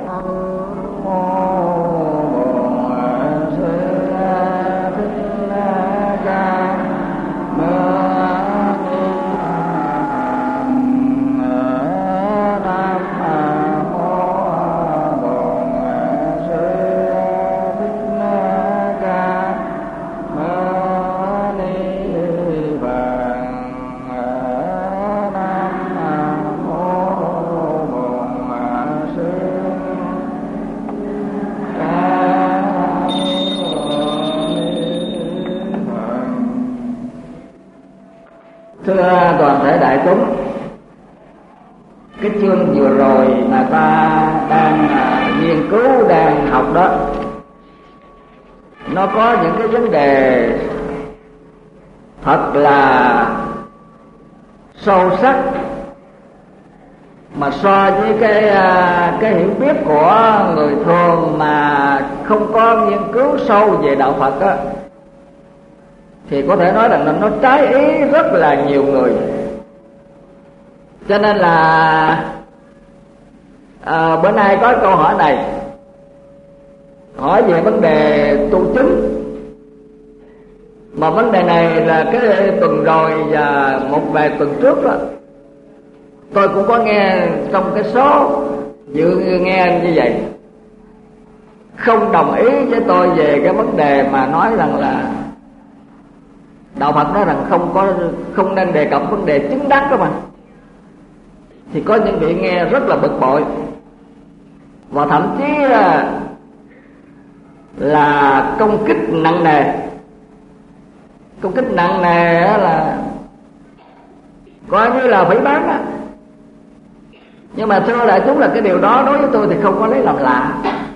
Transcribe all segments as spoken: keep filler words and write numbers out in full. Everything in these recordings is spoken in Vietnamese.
Thưa toàn thể đại chúng, cái chương vừa rồi mà ta đang uh, nghiên cứu, đang học đó, nó có những cái vấn đề thật là sâu sắc, mà so với cái uh, cái hiểu biết của người thường mà không có nghiên cứu sâu về đạo Phật á, thì có thể nói rằng là nó trái ý rất là nhiều người. Cho nên là à, bữa nay có câu hỏi này, hỏi về vấn đề tu chứng. Mà vấn đề này là cái tuần rồi và một vài tuần trước đó, tôi cũng có nghe trong cái số dự nghe như vậy, không đồng ý với tôi về cái vấn đề mà nói rằng là đạo Phật nói rằng không có không nên đề cập vấn đề chứng đắc đó mà. Thì có những vị nghe rất là bực bội, và thậm chí là, là công kích nặng nề. Công kích nặng nề là coi như là phỉ báng á. Nhưng mà thưa đại chúng là cái điều đó đối với tôi thì không có lấy làm lạ,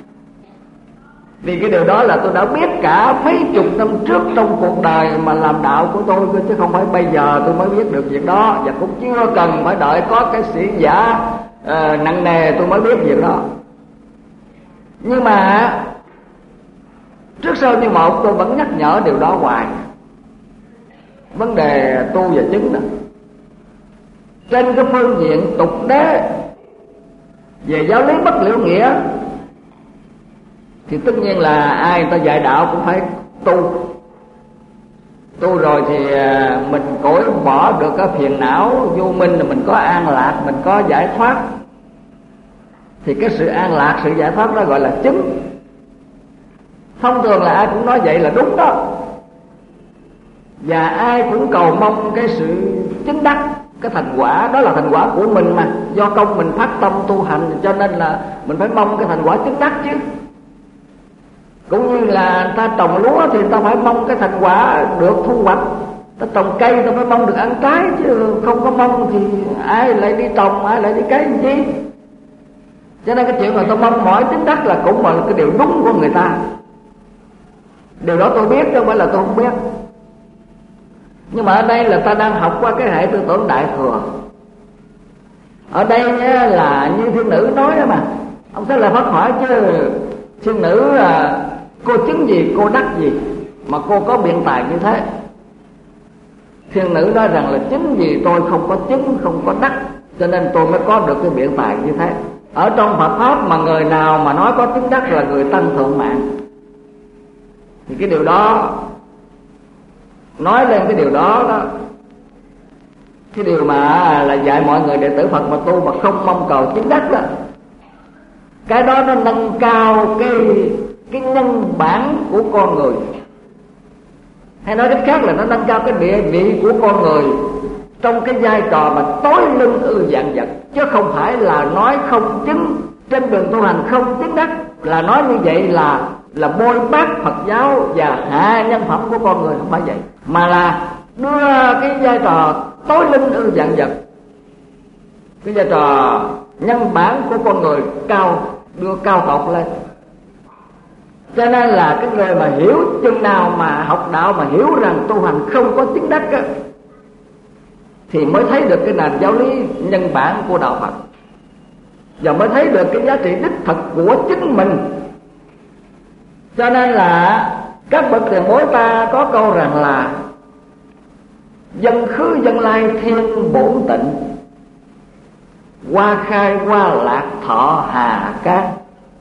vì cái điều đó là tôi đã biết cả mấy chục năm trước trong cuộc đời mà làm đạo của tôi, chứ không phải bây giờ tôi mới biết được việc đó, và cũng chưa cần phải đợi có cái sĩ giả uh, nặng nề tôi mới biết việc đó. Nhưng mà trước sau như một tôi vẫn nhắc nhở điều đó hoài. Vấn đề tu và chứng đó, trên cái phương diện tục đế về giáo lý bất liễu nghĩa thì tất nhiên là ai người ta dạy đạo cũng phải tu. Tu rồi thì mình cõi bỏ được cái phiền não vô minh, là mình có an lạc, mình có giải thoát. Thì cái sự an lạc, sự giải thoát đó gọi là chứng. Thông thường là ai cũng nói vậy là đúng đó, và ai cũng cầu mong cái sự chứng đắc, cái thành quả đó là thành quả của mình mà, do công mình phát tâm tu hành, cho nên là mình phải mong cái thành quả chứng đắc chứ. Cũng như là ta trồng lúa thì ta phải mong cái thành quả được thu hoạch, ta trồng cây ta phải mong được ăn trái, chứ không có mong thì ai lại đi trồng, ai lại đi cấy làm chi. Cho nên cái chuyện mà ta mong mỏi chứng đắc là cũng là cái điều đúng của người ta. Điều đó tôi biết chứ không phải là tôi không biết. Nhưng mà ở đây là ta đang học qua cái hệ tư tưởng Đại Thừa. Ở đây là như thiên nữ nói đó mà, ông sẽ là phát hỏi chứ thiên nữ là cô chứng gì, cô đắc gì mà cô có biện tài như thế. Thiên nữ nói rằng là chứng gì tôi không có chứng, không có đắc, cho nên tôi mới có được cái biện tài như thế. Ở trong Phật pháp mà người nào mà nói có chứng đắc là người tăng thượng mạng, thì cái điều đó, nói lên cái điều đó đó, cái điều mà là dạy mọi người đệ tử Phật mà tu mà không mong cầu chứng đắc đó, cái đó nó nâng cao cái cái nhân bản của con người, hay nói cách khác là nó nâng cao cái địa vị của con người trong cái vai trò mà tối lưng ư vạn vật, chứ không phải là nói không chứng, trên đường tu hành không chứng đắc, là nói như vậy là là bôi bác Phật giáo và hạ nhân phẩm của con người, không phải vậy, mà là đưa cái vai trò tối linh ư vạn vật, cái vai trò nhân bản của con người cao, đưa cao tột lên. Cho nên là cái người mà hiểu chừng nào mà học đạo mà hiểu rằng tu hành không có chứng đắc á, thì mới thấy được cái nền giáo lý nhân bản của đạo Phật, và mới thấy được cái giá trị đích thực của chính mình. Cho nên là các bậc tiền bối ta có câu rằng là dân khứ dân lai thiên bổn tịnh, hoa khai hoa lạc thọ hà can.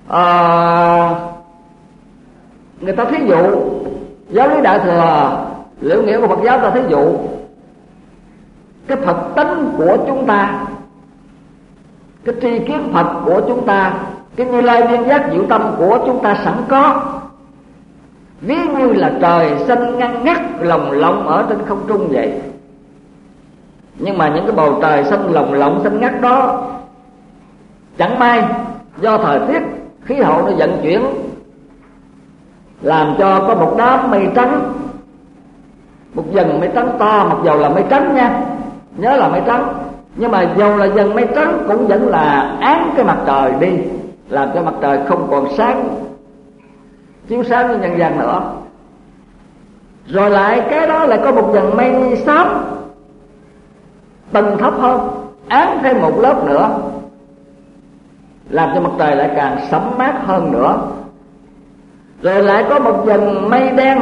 à, người ta thí dụ giáo lý Đại Thừa Liễu Nghĩa của Phật giáo ta thí dụ cái Phật tánh của chúng ta, cái tri kiến Phật của chúng ta, cái Như Lai viên giác diệu tâm của chúng ta sẵn có, ví như là trời xanh ngăn ngắt lồng lộng ở trên không trung vậy. Nhưng mà những cái bầu trời xanh lồng lộng xanh ngắt đó, chẳng may do thời tiết khí hậu nó vận chuyển làm cho có một đám mây trắng, một dần mây trắng to, mặc dầu là mây trắng nha, nhớ là mây trắng, nhưng mà dầu là dần mây trắng cũng vẫn là án cái mặt trời đi, làm cho mặt trời không còn sáng chiếu sáng như nhân gian nữa. Rồi lại cái đó lại có một dần mây xám tầng thấp hơn, án thêm một lớp nữa, làm cho mặt trời lại càng sẫm mát hơn nữa. Rồi lại có một dần mây đen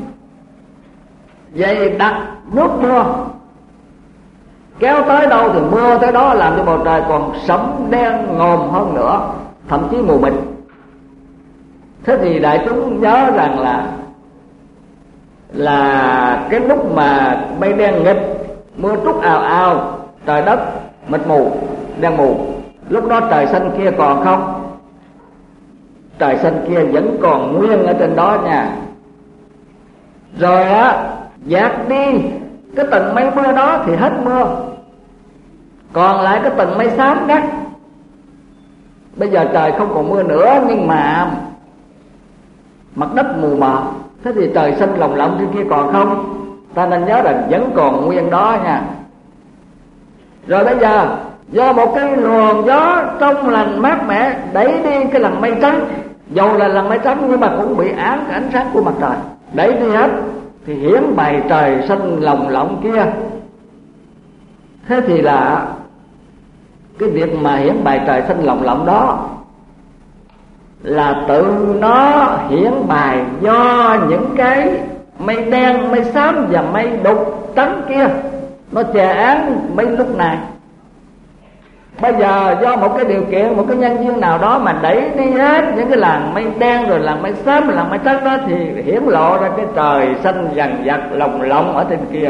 dày đặc nước mưa, kéo tới đâu thì mưa tới đó, làm cho bầu trời còn sẫm đen ngòm hơn nữa, thậm chí mù mịt. Thế thì đại chúng nhớ rằng là là cái lúc mà mây đen nghịch, mưa trút ào ào, trời đất mịt mù, đen mù, lúc đó trời xanh kia còn không? Trời xanh kia vẫn còn nguyên ở trên đó nha. Rồi á, dạt đi cái tầng mây mưa đó thì hết mưa, còn lại cái tầng mây xám ngắt. Bây giờ trời không còn mưa nữa, nhưng mà mặt đất mù mờ. Thế thì trời xanh lồng lộng trên kia còn không? Ta nên nhớ rằng vẫn còn nguyên đó nha. Rồi bây giờ do một cái luồng gió trong lành mát mẻ đẩy đi cái làn mây trắng, dầu là làn mây trắng nhưng mà cũng bị án cái ánh sáng của mặt trời, đẩy đi hết, thì hiển bày trời xanh lồng lộng kia. Thế thì là cái việc mà hiển bày trời xanh lồng lộng đó là tự nó hiển bày do những cái mây đen, mây xám và mây đục trắng kia nó che án mấy lúc này. Bây giờ do một cái điều kiện, một cái nhân duyên nào đó mà đẩy đi hết những cái làn mây đen rồi làn mây xám, làn mây trắng đó, thì hiển lộ ra cái trời xanh dằn vặt lồng lộng ở trên kia.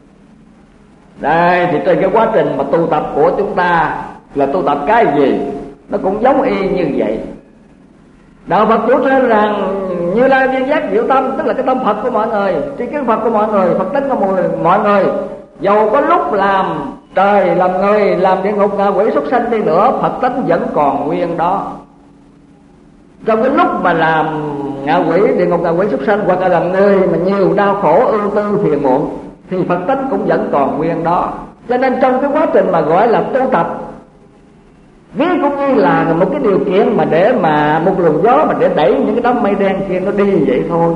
Đây thì trên cái quá trình mà tu tập của chúng ta là tu tập cái gì nó cũng giống y như vậy. Đạo Phật chủ trương rằng Như Lai viên giác diệu tâm, tức là cái tâm Phật của mọi người, tri kiến Phật của mọi người, Phật tính của mọi người, dầu có lúc làm trời, làm người, làm địa ngục, ngạ quỷ, súc sanh đi nữa, Phật tính vẫn còn nguyên đó. Trong cái lúc mà làm ngạ quỷ, địa ngục, ngạ quỷ, súc sanh, hoặc là làm người mà nhiều đau khổ, ưu tư, phiền muộn, thì Phật tính cũng vẫn còn nguyên đó. Cho nên trong cái quá trình mà gọi là tu tập, ví cũng như là một cái điều kiện mà để mà một luồng gió mà để đẩy những cái đám mây đen kia nó đi vậy thôi,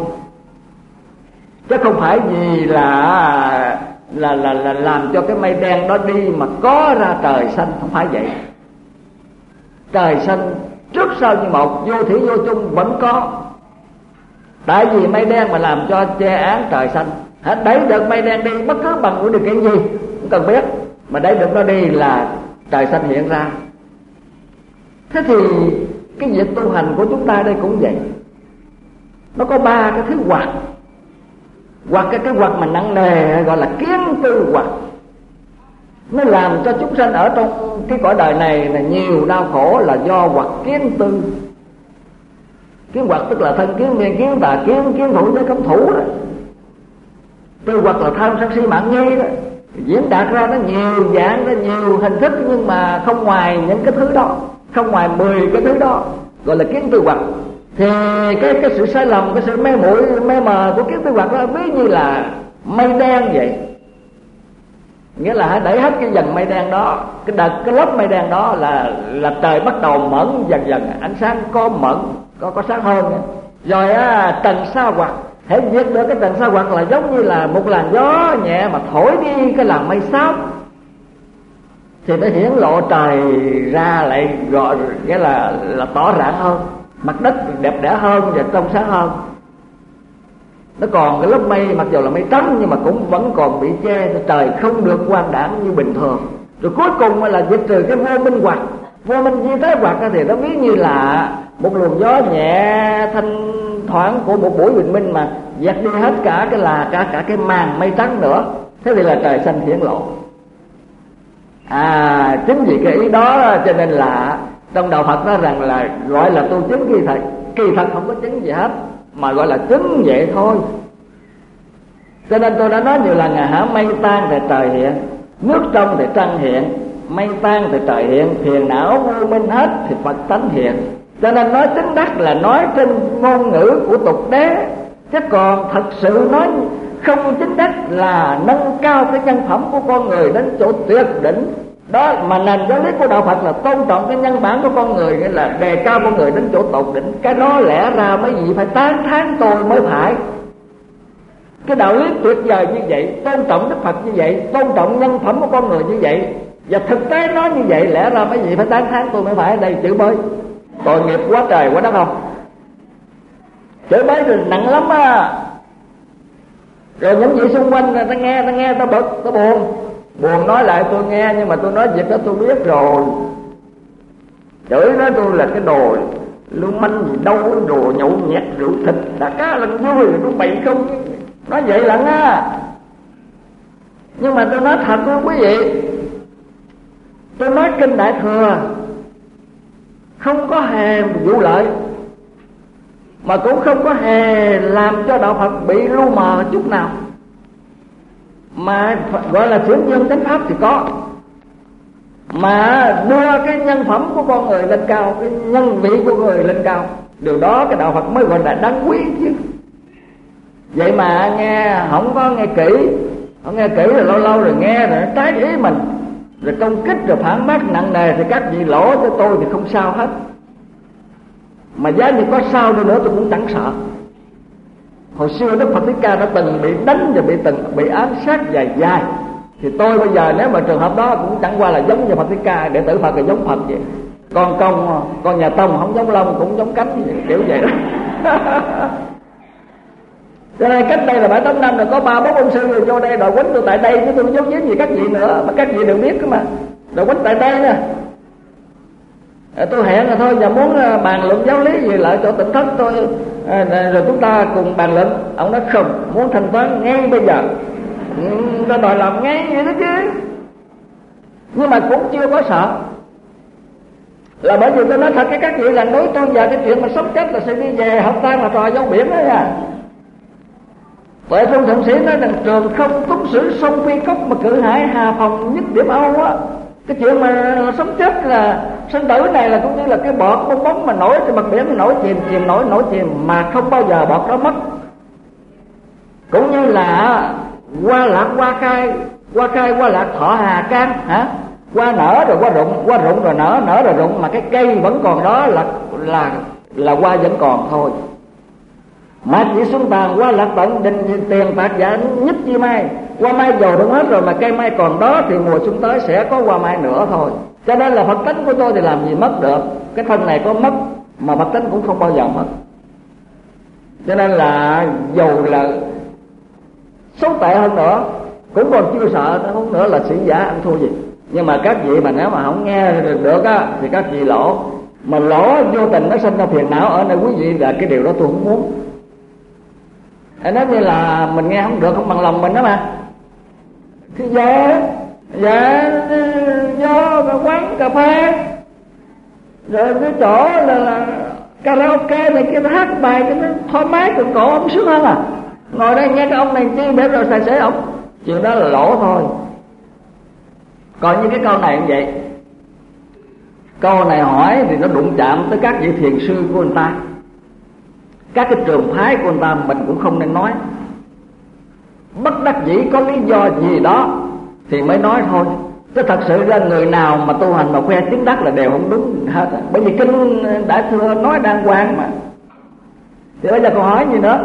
chứ không phải vì là là là là làm cho cái mây đen đó đi mà có ra trời xanh, không phải vậy. Trời xanh trước sau như một, vô thủy vô chung vẫn có. Tại vì mây đen mà làm cho che án trời xanh, hãy đẩy được mây đen đi bất cứ bằng một điều kiện gì không cần biết, mà đẩy được nó đi là trời xanh hiện ra. Thế thì cái việc tu hành của chúng ta đây cũng vậy. Nó có ba cái thứ hoặc. Hoặc cái cái hoặc mà nặng nề gọi là kiến tư hoặc, nó làm cho chúng sanh ở trong cái cõi đời này là nhiều đau khổ là do hoặc kiến tư. Kiến hoặc tức là thân kiến, miên kiến, tà kiến, kiến thủ với cấm thủ đó. Tư hoặc là tham sân si mạng nghi đó, diễn đạt ra nó nhiều dạng, nó nhiều hình thức, nhưng mà không ngoài những cái thứ đó, không ngoài mười cái thứ đó, gọi là kiến tư hoặc. Thì cái cái sự sai lầm, cái sự mê muội mê mờ của kiến tư hoặc đó ví như là mây đen vậy. Nghĩa là hãy đẩy hết cái dần mây đen đó, cái đợt cái lớp mây đen đó là là trời bắt đầu mẫn dần dần, ánh sáng có mẫn, có có sáng hơn. Rồi á, trần sa hoặc, hãy diệt được cái trần sa hoặc là giống như là một làn gió nhẹ mà thổi đi cái làn mây xám, thì nó hiển lộ trời ra lại, gọi nghĩa là là tỏ rạng hơn, mặt đất đẹp đẽ hơn và trong sáng hơn. Nó còn cái lớp mây mặc dù là mây trắng nhưng mà cũng vẫn còn bị che, trời không được quang đãng như bình thường. Rồi cuối cùng là diệt trừ cái vô minh hoặc, Vô minh di tế hoặc thì nó ví như là một luồng gió nhẹ thanh thoảng của một buổi bình minh mà dạt đi hết cả cái là cả cả cái màn mây trắng nữa. Thế thì là trời xanh hiển lộ. À, chính vì cái ý đó cho nên là trong đạo Phật nói rằng là gọi là tu chứng kỳ thật, kỳ thật không có chứng gì hết, mà gọi là chứng vậy thôi. Cho nên tôi đã nói nhiều lần là hả, mây tan thì trời hiện, nước trong thì trăng hiện, mây tan thì trời hiện, phiền não vô minh hết thì Phật tánh hiện. Cho nên nói chứng đắc là nói trên ngôn ngữ của tục đế, chứ còn thật sự nói không chứng đắc là nâng cao cái nhân phẩm của con người đến chỗ tuyệt đỉnh. Đó mà nền giáo lý của đạo Phật là tôn trọng cái nhân bản của con người, nghĩa là đề cao con người đến chỗ tột đỉnh. Cái đó lẽ ra mấy vị phải tán thán tôi mới phải. Cái đạo lý tuyệt vời như vậy, tôn trọng Đức Phật như vậy, tôn trọng nhân phẩm của con người như vậy, và thực tế nói như vậy, lẽ ra mấy vị phải tán thán tôi mới phải. Đây chửi bới tội nghiệp quá trời quá đất không? Chửi bới thì nặng lắm á. Rồi những vị xung quanh ta nghe, ta nghe ta bực, ta buồn. Buồn nói lại tôi nghe, nhưng mà tôi nói việc đó tôi biết rồi. Chửi nói tôi là cái đồ lưu manh gì đâu, đồ nhậu nhẹt rượu thịt đã cá lần vui, tôi bậy không. Nói vậy lận á. Nhưng mà tôi nói thật với quý vị, tôi nói kinh Đại Thừa không có hề vụ lợi, mà cũng không có hề làm cho đạo Phật bị lu mờ chút nào. Mà gọi là chuyển dương chánh pháp thì có, mà đưa cái nhân phẩm của con người lên cao, cái nhân vị của người lên cao, điều đó cái đạo Phật mới gọi là đáng quý chứ. Vậy mà nghe không có nghe kỹ, không nghe kỹ rồi lâu lâu rồi nghe rồi trái ý mình, rồi công kích rồi phản bác nặng nề, thì các vị lỗ cho tôi thì không sao hết. Mà giá như có sao đi nữa tôi cũng chẳng sợ. Hồi xưa Đức Phật Thích Ca đã từng bị đánh và bị từng bị ám sát dài dài, thì tôi bây giờ nếu mà trường hợp đó cũng chẳng qua là giống như Phật Thích Ca, đệ tử Phật là giống Phật vậy. Con công, con nhà Tông không giống lông cũng giống cánh vậy, kiểu vậy đó. Cho nên cách đây là bảy tám năm rồi có ba bốn ông sư rồi vô đây đòi quýnh tôi tại đây, chứ tôi không giấu giếm gì các vị nữa, mà các vị đều biết cơ mà. Đòi quýnh tại đây nè. À, tôi hẹn là thôi, giờ muốn bàn luận giáo lý gì lại chỗ Tỉnh Thất tôi, à, rồi chúng ta cùng bàn luận. Ông nói không, muốn thanh toán ngay bây giờ. Ừ, ta đòi làm ngay vậy đó chứ. Nhưng mà cũng chưa có sợ, là bởi vì tôi nói thật cái các vị là đối tôi giờ cái chuyện mà sống chết là sẽ đi về học tang là trò dấu biển đó nha. Vậy Trung Thượng Sĩ nói rằng trường không túng sử sông phi cốc, mà cử hải hà phòng nhất điểm Âu á. Cái chuyện mà sống chết là sinh tử này là cũng như là cái bọt bong bóng mà nổi trên mặt biển, nổi chìm chìm nổi nổi chìm mà không bao giờ bọt đó mất. Cũng như là hoa lạc hoa khai, hoa khai hoa lạc thọ hà can hả? Hoa nở rồi hoa rụng, hoa rụng rồi nở, nở rồi rụng, mà cái cây vẫn còn đó là là là hoa vẫn còn thôi. Mà chỉ xuống tàn hoa lạc tận đình tiền bạc giả nhất chi mai, hoa mai dầu rụng hết rồi mà cây mai còn đó thì mùa xuân tới sẽ có hoa mai nữa thôi. Cho nên là Phật tánh của tôi thì làm gì mất được, cái thân này có mất mà Phật tánh cũng không bao giờ mất. Cho nên là dầu là xấu tệ hơn nữa cũng còn chưa sợ, nó không nữa là sĩ giả ăn thua gì. Nhưng mà các vị mà nếu mà không nghe được, được á thì các vị lỗ. Mà lỗ vô tình nó sinh ra phiền não ở nơi quý vị là cái điều đó tôi không muốn. Nói như là mình nghe không được, không bằng lòng mình đó mà. Thì dạ dạ do quán cà phê rồi cái chỗ là, là karaoke này kia, nó hát bài cho nó thoải mái cực cổ, ông sướng hơn à. Ngồi đây nghe cái ông này chi để rồi xài xế ông, chuyện đó là lỗ thôi. Còn như cái câu này cũng vậy, câu này hỏi thì nó đụng chạm tới các vị thiền sư của người ta, các cái trường phái của người ta, mình cũng không nên nói. Bất đắc dĩ có lý do gì đó thì mới nói thôi. Chứ thật sự ra người nào mà tu hành mà khoe chứng đắc là đều không đúng hết. Bởi vì kinh Đại Thừa nói đàng hoàng mà. Thì bây giờ còn hỏi gì nữa?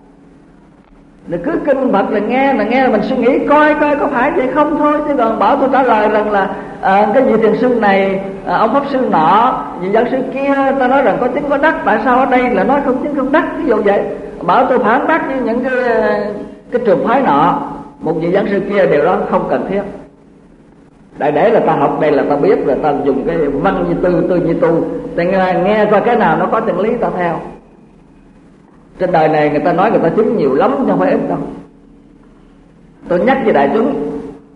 Thì cứ kinh Phật là nghe, là nghe là mình suy nghĩ coi coi có phải vậy không thôi. Chứ còn bảo tôi trả lời rằng là à, cái vị thiền sư này, à, ông pháp sư nọ, vị giáo sư kia, ta nói rằng có chứng có đắc, tại sao ở đây là nói không chứng không đắc, ví dụ vậy. Bảo tôi phản bác với những cái cái trường phái nọ, một vị giáo sư kia, điều đó không cần thiết. Đại để là ta học đây là ta biết rồi, ta dùng cái văn như tư, tư như tu, ta nghe, nghe coi cái nào nó có chân lý ta theo. Trên đời này người ta nói người ta chứng nhiều lắm chứ không phải ít đâu. Tôi nhắc với đại chúng,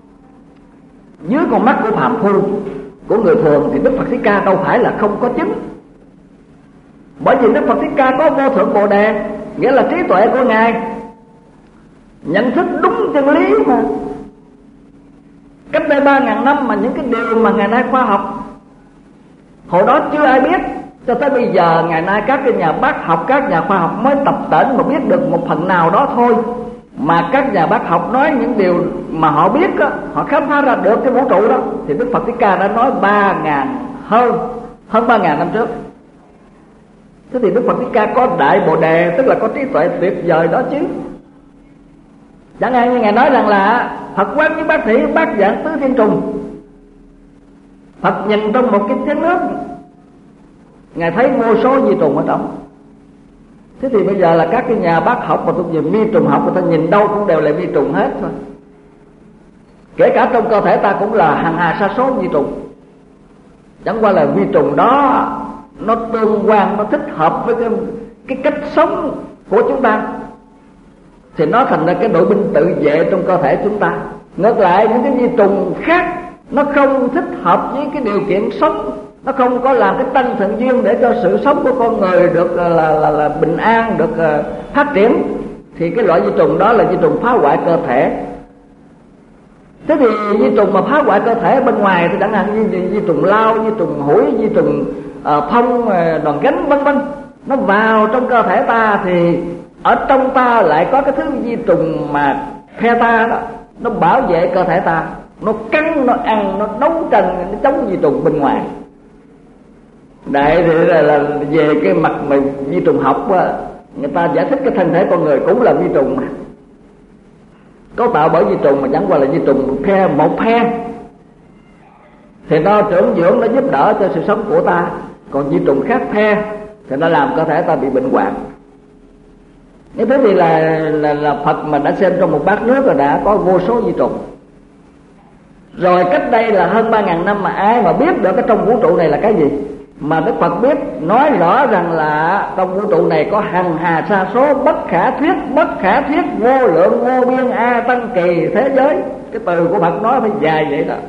dưới con mắt của phàm phu, của người thường thì Đức Phật Thích Ca đâu phải là không có chứng. Bởi vì Đức Phật Thích Ca có vô thượng bồ đề, nghĩa là trí tuệ của Ngài nhận thức đúng chân lý mà. Cách đây ba ngàn năm mà những cái điều mà ngày nay khoa học hồi đó chưa ai biết, cho tới bây giờ ngày nay các cái nhà bác học, các nhà khoa học mới tập tễnh mà biết được một phần nào đó thôi. Mà các nhà bác học nói những điều mà họ biết đó, họ khám phá ra được cái vũ trụ đó, thì Đức Phật Thích Ca đã nói ba ngàn hơn hơn ba ngàn năm trước. Thế thì Đức Phật Thích Ca có đại bồ đề, tức là có trí tuệ tuyệt vời đó chứ. Chẳng hạn như Ngài nói rằng là Phật quán với bát thị bát dạng tứ thiên trùng. Phật nhìn trong một cái chén nước, Ngài thấy vô số vi trùng ở trong. Thế thì bây giờ là các cái nhà bác học mà thuộc về vi trùng học, người ta nhìn đâu cũng đều là vi trùng hết thôi. Kể cả trong cơ thể ta cũng là hàng hà sa số vi trùng. Chẳng qua là vi trùng đó nó tương quan, nó thích hợp với cái, cái cách sống của chúng ta, thì nó thành ra cái đội binh tự vệ trong cơ thể chúng ta. Ngược lại những cái vi trùng khác nó không thích hợp với cái điều kiện sống, nó không có làm cái tăng thượng duyên để cho sự sống của con người được là, là, là, là bình an, được uh, phát triển, thì cái loại vi trùng đó là vi trùng phá hoại cơ thể. Thế thì vi trùng mà phá hoại cơ thể bên ngoài thì chẳng hạn như vi, vi trùng lao, vi trùng hủi, vi trùng uh, phong, uh, đòn gánh vân vân, nó vào trong cơ thể ta thì ở trong ta lại có cái thứ vi trùng mà phe ta đó, nó bảo vệ cơ thể ta, nó cắn, nó ăn, nó đấu tranh, nó chống vi trùng bên ngoài. Đại thì là, là về cái mặt mà vi trùng học á, người ta giải thích cái thân thể con người cũng là vi trùng mà, cấu tạo bởi vi trùng, mà chẳng qua là vi trùng một phe, một phe thì nó trưởng dưỡng, nó giúp đỡ cho sự sống của ta. Còn vi trùng khác phe thì nó làm cơ thể ta bị bệnh hoạn. Như thế thì là, là, là Phật mà đã xem trong một bát nước là đã có vô số vi trùng. Rồi cách đây là hơn ba ngàn năm mà ai mà biết được cái trong vũ trụ này là cái gì. Mà Đức Phật biết, nói rõ rằng là trong vũ trụ này có hằng hà sa số, bất khả thuyết, bất khả thuyết, vô lượng vô biên a tăng kỳ thế giới. Cái từ của Phật nói phải dài vậy đó.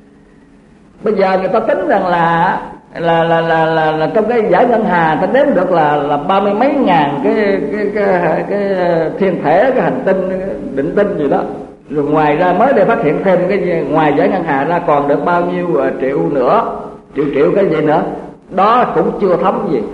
Bây giờ người ta tính rằng là là là là là, là trong cái giải ngân hà ta đếm được là là ba mươi mấy ngàn cái cái cái, cái, cái thiên thể, cái hành tinh, cái định tinh gì đó. Rồi ngoài ra mới để phát hiện thêm cái gì, ngoài giải ngân hà ra còn được bao nhiêu uh, triệu nữa, triệu triệu cái gì nữa, đó cũng chưa thấm gì.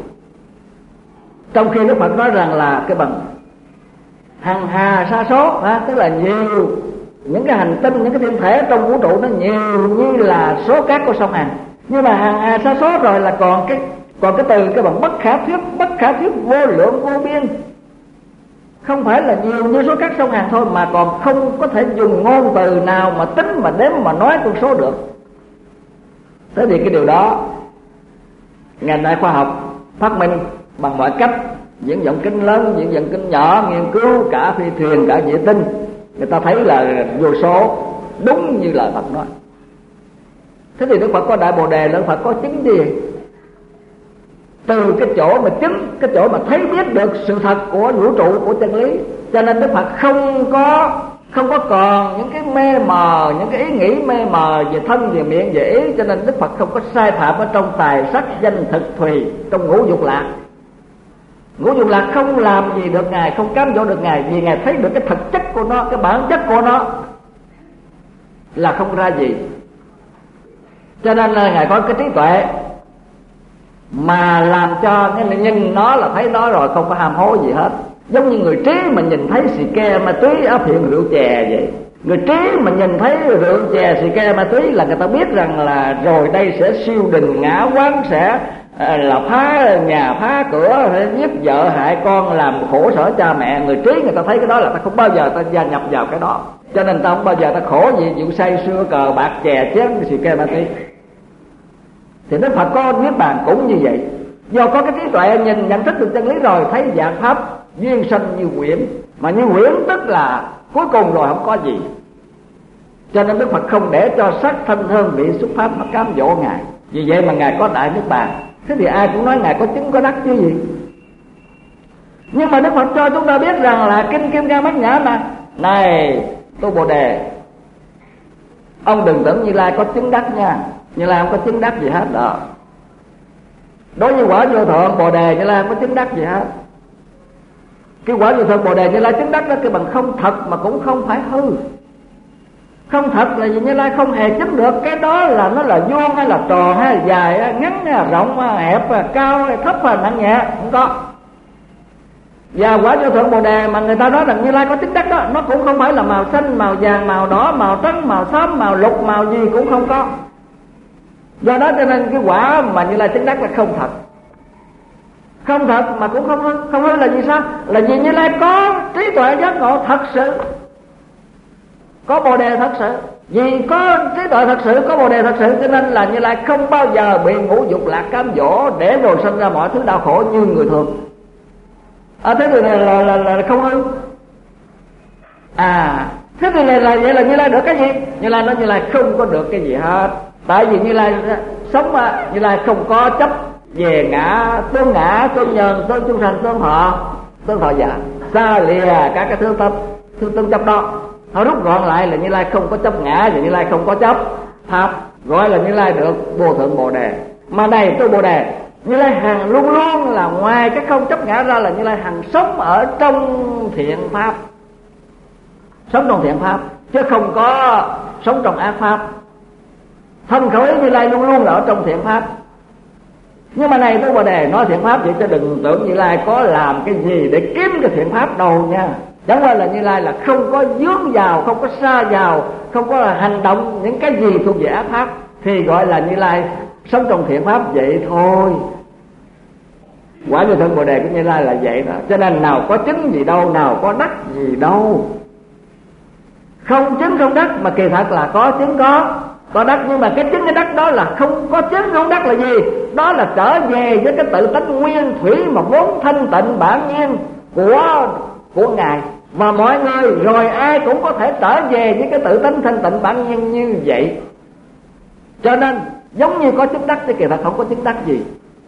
Trong khi Đức Phật nói rằng là cái bằng hằng hà sa số, ha, tức là nhiều những cái hành tinh, những cái thiên thể trong vũ trụ nó nhiều như là số cát của sông Hàn. Nhưng mà hằng hà sa số rồi là còn cái còn cái từ cái bằng bất khả thuyết, bất khả thuyết, vô lượng vô biên. Không phải là nhiều như số cát sông Hàn thôi, mà còn không có thể dùng ngôn từ nào mà tính, mà đếm, mà nói con số được. Thế thì cái điều đó ngày nay khoa học phát minh bằng mọi cách, viễn vọng kính lớn, viễn vọng kính nhỏ, nghiên cứu cả phi thuyền, cả vệ tinh, người ta thấy là vô số, đúng như lời Phật nói. Thế thì Đức Phật có đại bồ đề, Đức Phật có chứng gì? Từ cái chỗ mà chứng, cái chỗ mà thấy biết được sự thật của vũ trụ, của chân lý, cho nên Đức Phật không có không có còn những cái mê mờ, những cái ý nghĩ mê mờ về thân, về miệng, về ý. Cho nên Đức Phật không có sai phạm ở trong tài sắc danh thực thùy, trong ngũ dục lạc. Ngũ dục lạc không làm gì được Ngài, không cám dỗ được Ngài, vì Ngài thấy được cái thực chất của nó, cái bản chất của nó là không ra gì. Cho nên là Ngài có cái trí tuệ mà làm cho cái nhìn nó là thấy nó rồi, không có ham hố gì hết. Giống như người trí mà nhìn thấy xì ke ma túy áp hiện rượu chè vậy. Người trí mà nhìn thấy rượu chè xì ke ma túy là người ta biết rằng là rồi đây sẽ siêu đình ngã quán, sẽ là phá nhà phá cửa, sẽ giết vợ hại con, làm khổ sở cha mẹ. Người trí người ta thấy cái đó là ta không bao giờ ta gia nhập vào cái đó, cho nên ta không bao giờ ta khổ gì vụ say sưa cờ bạc chè chén xì ke ma túy. Thì Đức Phật có Niết Bàn cũng như vậy. Do có cái trí tuệ nhìn nhận thức được chân lý rồi, thấy dạng pháp duyên sanh như quyển. Mà như quyển tức là cuối cùng rồi không có gì. Cho nên Đức Phật không để cho sắc thanh hương vị xuất pháp nó cám dỗ Ngài. Vì vậy mà Ngài có đại niết bàn. Thế thì ai cũng nói Ngài có chứng có đắc chứ gì. Nhưng mà Đức Phật cho chúng ta biết rằng là Kinh Kim Cang Bát Nhã mà: này Tu Bồ Đề, ông đừng tưởng Như Lai có chứng đắc nha. Như Lai không có chứng đắc gì hết đó. Đối với quả vô thượng Bồ Đề, Như Lai không có chứng đắc gì hết. Cái quả vô thượng Bồ Đề Như Lai chứng đắc đó cái bằng không thật mà cũng không phải hư. Không thật là gì? Như Lai không hề chứng được. Cái đó là nó là vuông hay là tròn hay là dài hay là ngắn hay là rộng hay là hẹp hay là cao hay là thấp hay là nặng nhẹ, không có. Và quả vô thượng Bồ Đề mà người ta nói rằng Như Lai có chứng đắc đó, nó cũng không phải là màu xanh, màu vàng, màu đỏ, màu trắng, màu xám, màu lục, màu gì cũng không có. Do đó cho nên cái quả mà Như Lai chứng đắc là không thật. Không thật mà cũng không hư. Không hư là gì sao? Là vì Như Lai có trí tuệ giác ngộ thật sự, có Bồ Đề thật sự. Vì có trí tuệ thật sự, có Bồ Đề thật sự, cho nên là Như Lai không bao giờ bị ngũ dục lạc cám dỗ để rồi sinh ra mọi thứ đau khổ như người thường. À, thế thì này là, là, là, là không hư. À, thế thì này là vậy là Như Lai được cái gì? Như Lai nói Như Lai không có được cái gì hết. Tại vì Như Lai sống mà, Như Lai không có chấp về ngã, tương ngã, tương nhân, tương chung sanh, tương thọ, tương thọ giả, xa lìa các cái thứ tâm, thứ tương chấp đó. Họ rút gọn lại là Như Lai không có chấp ngã và Như Lai không có chấp pháp, gọi là Như Lai được vô thượng Bồ Đề. Mà này Tu Bồ Đề, Như Lai hằng luôn luôn là ngoài cái không chấp ngã ra là Như Lai hằng sống ở trong thiện pháp, sống trong thiện pháp chứ không có sống trong ác pháp. Thân khẩu ý Như Lai luôn luôn là ở trong thiện pháp. Nhưng mà này Tu Bồ Đề, nói thiện pháp vậy chứ đừng tưởng Như Lai có làm cái gì để kiếm cái thiện pháp đâu nha. Chẳng qua là Như Lai là không có dướng vào, không có sa vào, không có là hành động những cái gì thuộc về ác pháp, thì gọi là Như Lai sống trong thiện pháp vậy thôi. Quả vô thượng Bồ Đề của Như Lai là vậy đó. Cho nên nào có chứng gì đâu, nào có đắc gì đâu. Không chứng không đắc, mà kỳ thật là có chứng có có đắc. Nhưng mà cái chứng cái đắc đó là không có chứng không đắc là gì? Đó là trở về với cái tự tánh nguyên thủy mà vốn thanh tịnh bản nhiên của của Ngài. Và mọi người rồi ai cũng có thể trở về với cái tự tánh thanh tịnh bản nhiên như vậy. Cho nên giống như có chứng đắc thì kỳ thật không có chứng đắc gì.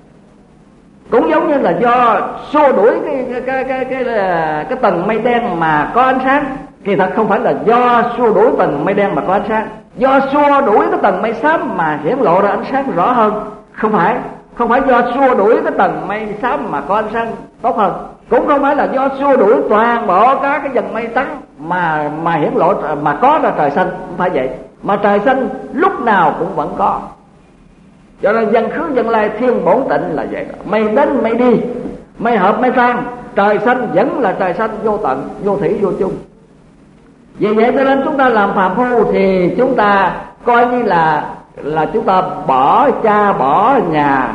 Cũng giống như là do xua đuổi cái cái cái cái cái, cái, cái tầng mây đen mà có ánh sáng, kỳ thật không phải là do xua đuổi tầng mây đen mà có ánh sáng. Do xua đuổi cái tầng mây xám mà hiển lộ ra ánh sáng rõ hơn. Không phải Không phải do xua đuổi cái tầng mây xám mà có ánh sáng tốt hơn. Cũng không phải là do xua đuổi toàn bộ các cái dần mây trắng mà mà hiển lộ mà có ra trời xanh. Không phải vậy. Mà trời xanh lúc nào cũng vẫn có. Cho nên dân khứ dân lai thiên bổn tịnh là vậy đó. Mây đến mây đi, mây hợp mây tan, trời xanh vẫn là trời xanh vô tận, vô thủy vô chung. Vì vậy cho nên chúng ta làm phàm phu thì chúng ta coi như là là chúng ta bỏ cha bỏ nhà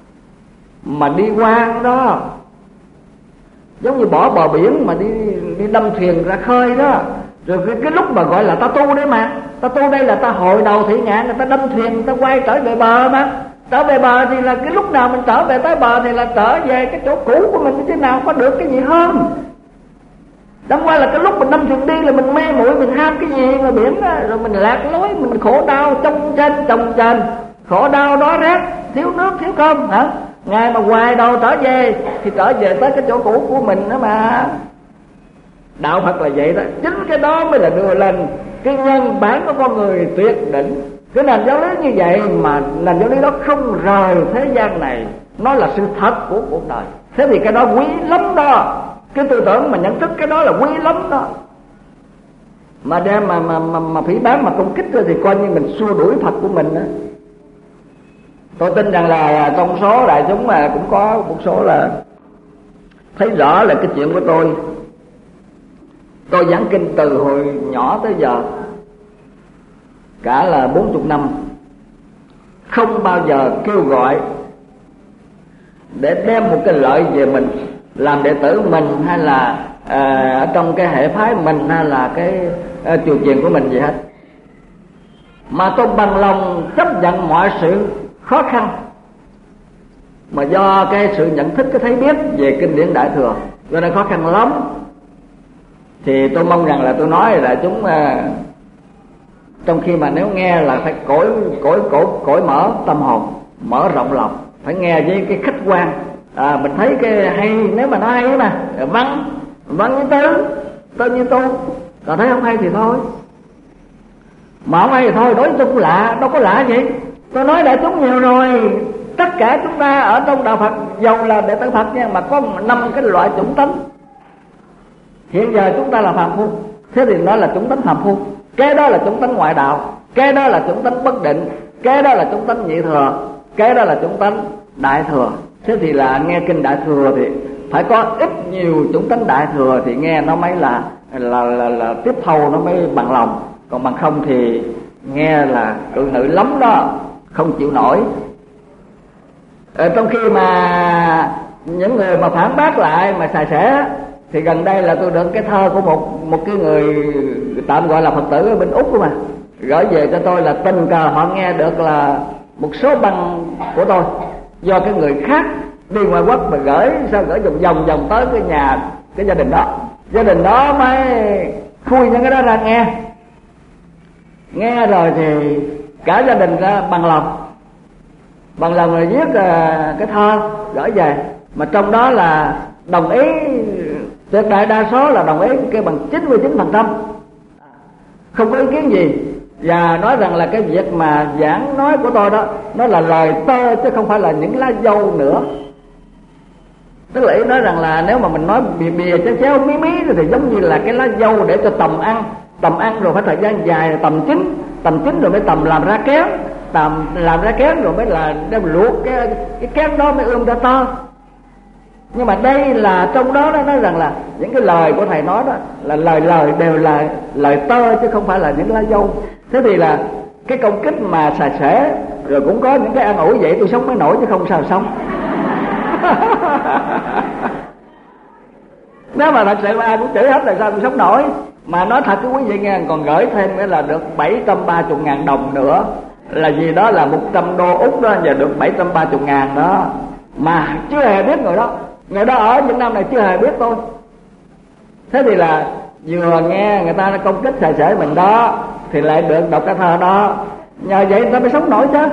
mà đi quan đó, giống như bỏ bờ biển mà đi đi đâm thuyền ra khơi đó. Rồi cái, cái lúc mà gọi là ta tu đấy mà, ta tu đây là ta hội đầu thủy ngạn, người ta đâm thuyền, người ta quay trở về bờ mà. Trở về bờ thì là cái lúc nào mình trở về tới bờ thì là trở về cái chỗ cũ của mình, như thế nào có được cái gì hơn. Đâm qua là cái lúc mình đâm thuyền đi là mình mê muội, mình ham cái gì ngoài biển đó, rồi mình lạc lối, mình khổ đau trong trên chồng chền, khổ đau đói rét, thiếu nước thiếu cơm hả. Ngày mà hoài đầu trở về thì trở về tới cái chỗ cũ của mình đó mà. Đạo Phật là vậy đó. Chính cái đó mới là đưa lên cái nhân bản của con người tuyệt đỉnh. Cái nền giáo lý như vậy mà nền giáo lý đó không rời thế gian này, nó là sự thật của cuộc đời. Thế thì cái đó quý lắm đó. Cái tư tưởng mà nhận thức cái đó là quý lắm đó. Mà đem mà mà mà, mà phỉ báng mà công kích rồi thì coi như mình xua đuổi Phật của mình đó. Tôi tin rằng là trong số đại chúng mà cũng có một số là thấy rõ là cái chuyện của tôi. Tôi giảng kinh từ hồi nhỏ tới giờ cả là bốn mươi năm, không bao giờ kêu gọi để đem một cái lợi về mình, làm đệ tử mình hay là à, ở trong cái hệ phái mình hay là cái à, triều truyền của mình gì hết. Mà tôi bằng lòng chấp nhận mọi sự khó khăn mà do cái sự nhận thức, cái thấy biết về kinh điển Đại Thừa, cho nên khó khăn lắm. Thì tôi mong rằng là tôi nói là chúng Trong khi mà nếu nghe là phải cởi cởi cổ cởi mở tâm hồn, mở rộng lòng, phải nghe với cái khách quan. À, mình thấy cái hay, nếu mà nó hay mà văn văn như tứ, tứ như tu, còn thấy không hay thì thôi. Mà không hay thì thôi, đối với tôi cũng lạ, đâu có lạ gì. Tôi nói đại chúng nhiều rồi, tất cả chúng ta ở trong đạo Phật, dầu là đệ tử Phật nha, mà có năm cái loại chủng tánh. Hiện giờ chúng ta là phàm phu, thế thì nó là chủng tánh phàm phu. Cái đó là chủng tánh ngoại đạo, cái đó là chủng tánh bất định, cái đó là chủng tánh nhị thừa, cái đó là chủng tánh đại thừa. Thế thì là nghe kinh đại thừa thì phải có ít nhiều chủng tánh đại thừa thì nghe nó mới là là là, là tiếp thâu, nó mới bằng lòng. Còn bằng không thì nghe là cự nữ lắm đó, không chịu nổi. Ở trong khi mà những người mà phản bác lại mà xài xẻ, thì gần đây là tôi được cái thơ của một một cái người tạm gọi là Phật tử ở bên Úc của mà gửi về cho tôi, là tình cờ họ nghe được là một số băng của tôi do cái người khác đi ngoài quốc mà gửi, sao gửi vòng vòng vòng tới cái nhà cái gia đình đó. Gia đình đó mới khui những cái đó ra nghe. Nghe rồi thì cả gia đình ra bằng lòng, bằng lòng rồi viết cái thơ gửi về, mà trong đó là đồng ý, tuyệt đại đa số là đồng ý cái bằng chín mươi chín phần trăm, không có ý kiến gì, và nói rằng là cái việc mà giảng nói của tôi đó nó là lời tơ chứ không phải là những lá dâu nữa. Tức là ý nói rằng là nếu mà mình nói bìa bìa chéo chéo mí mí thì giống như là cái lá dâu để cho tầm ăn, tầm ăn rồi phải thời gian dài tầm chín, tầm chín rồi mới tầm làm ra kén, tầm làm ra kén rồi mới là đem luộc cái cái kén đó mới ươm ra tơ. Nhưng mà đây là trong đó nó nói rằng là những cái lời của thầy nói đó là lời lời đều là lời tơ chứ không phải là những lá dâu. Thế thì là cái công kích mà xà xẻ rồi cũng có những cái an ủi vậy tôi sống mới nổi chứ không sao sống. Nếu mà thật sự ai cũng chửi hết là sao tôi sống nổi. Mà nói thật cái quý vị nghe, còn gửi thêm nữa là được bảy trăm ba mươi ngàn đồng nữa, là gì đó là một trăm đô Úc đó, và được bảy trăm ba mươi ngàn đó. Mà chưa hề biết người đó, người đó ở Việt Nam này chưa hề biết tôi. Thế thì là vừa nghe người ta công kích xài xể mình đó, thì lại được đọc cái thơ đó, nhờ vậy người ta mới sống nổi chứ.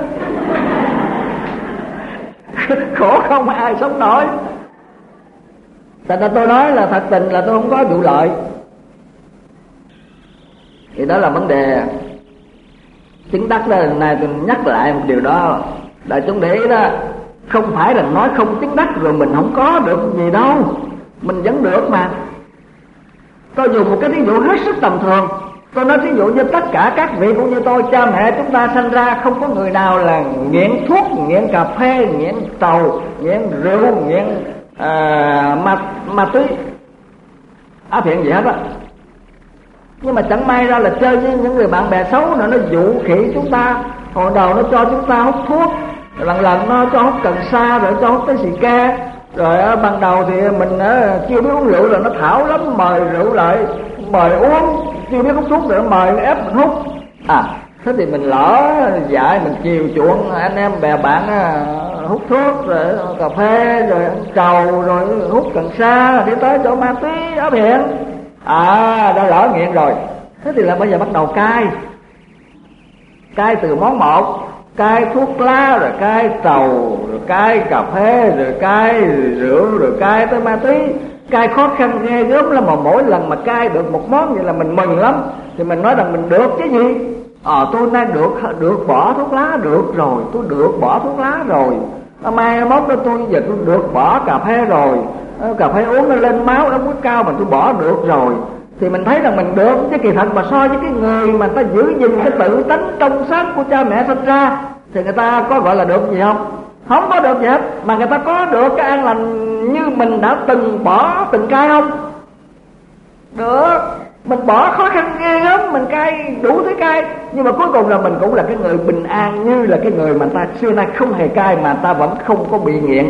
Khổ không ai sống nổi. Tại nên tôi nói là thật tình là tôi không có vụ lợi. Thì đó là vấn đề chứng đắc đó. Lần này tôi nhắc lại một điều đó, đại chúng để ý đó, không phải là nói không chứng đắc rồi mình không có được gì đâu, mình vẫn được mà. Tôi dùng một cái ví dụ hết sức tầm thường. Tôi nói ví dụ như tất cả các vị cũng như tôi, cha mẹ chúng ta sanh ra không có người nào là nghiện thuốc, nghiện cà phê, nghiện trầu, nghiện rượu, nghiện à, ma, ma túy, áp hiện gì hết á. Nhưng mà chẳng may ra là chơi với những người bạn bè xấu nữa, nó dụ khỉ chúng ta. Hồi đầu nó cho chúng ta hút thuốc, lần lần nó cho hút cần sa, rồi cho hút cái xì ke. Rồi á, ban đầu thì mình á, chưa biết uống rượu rồi nó thảo lắm, mời rượu lại, mời uống, chưa biết hút thuốc rồi nó mời ép mình hút. À, thế thì mình lỡ dạy, mình chiều chuộng anh em bè bạn á, hút thuốc, rồi cà phê, rồi ăn trầu, rồi hút cần sa, đi tới chỗ ma túy áp hiện. À, đã lỡ nghiện rồi. Thế thì là bây giờ bắt đầu cai. Cai từ món một, cai thuốc lá, rồi cai trầu, rồi cai cà phê, rồi cai rượu, rồi cai tới ma túy. Cai khó khăn ghê gớm lắm, mà mỗi lần mà cai được một món vậy là mình mừng lắm. Thì mình nói rằng mình được chứ gì. Ờ, tôi nay được được bỏ thuốc lá được rồi, tôi được bỏ thuốc lá rồi. Mai mốt đó tôi giờ tôi được bỏ cà phê rồi. Cà phê uống nó lên máu, nó huyết cao mà tôi bỏ được rồi. Thì mình thấy rằng mình được, chứ kỳ thật mà so với cái người mà ta giữ gìn cái tự tánh trong sáng của cha mẹ sinh ra thì người ta có gọi là được gì không? Không có được gì hết. Mà người ta có được cái an lành như mình đã từng bỏ, từng cai không? Được. Mình bỏ khó khăn ghê lắm, mình cai đủ thứ cai, nhưng mà cuối cùng là mình cũng là cái người bình an, như là cái người mà ta xưa nay không hề cai mà ta vẫn không có bị nghiện.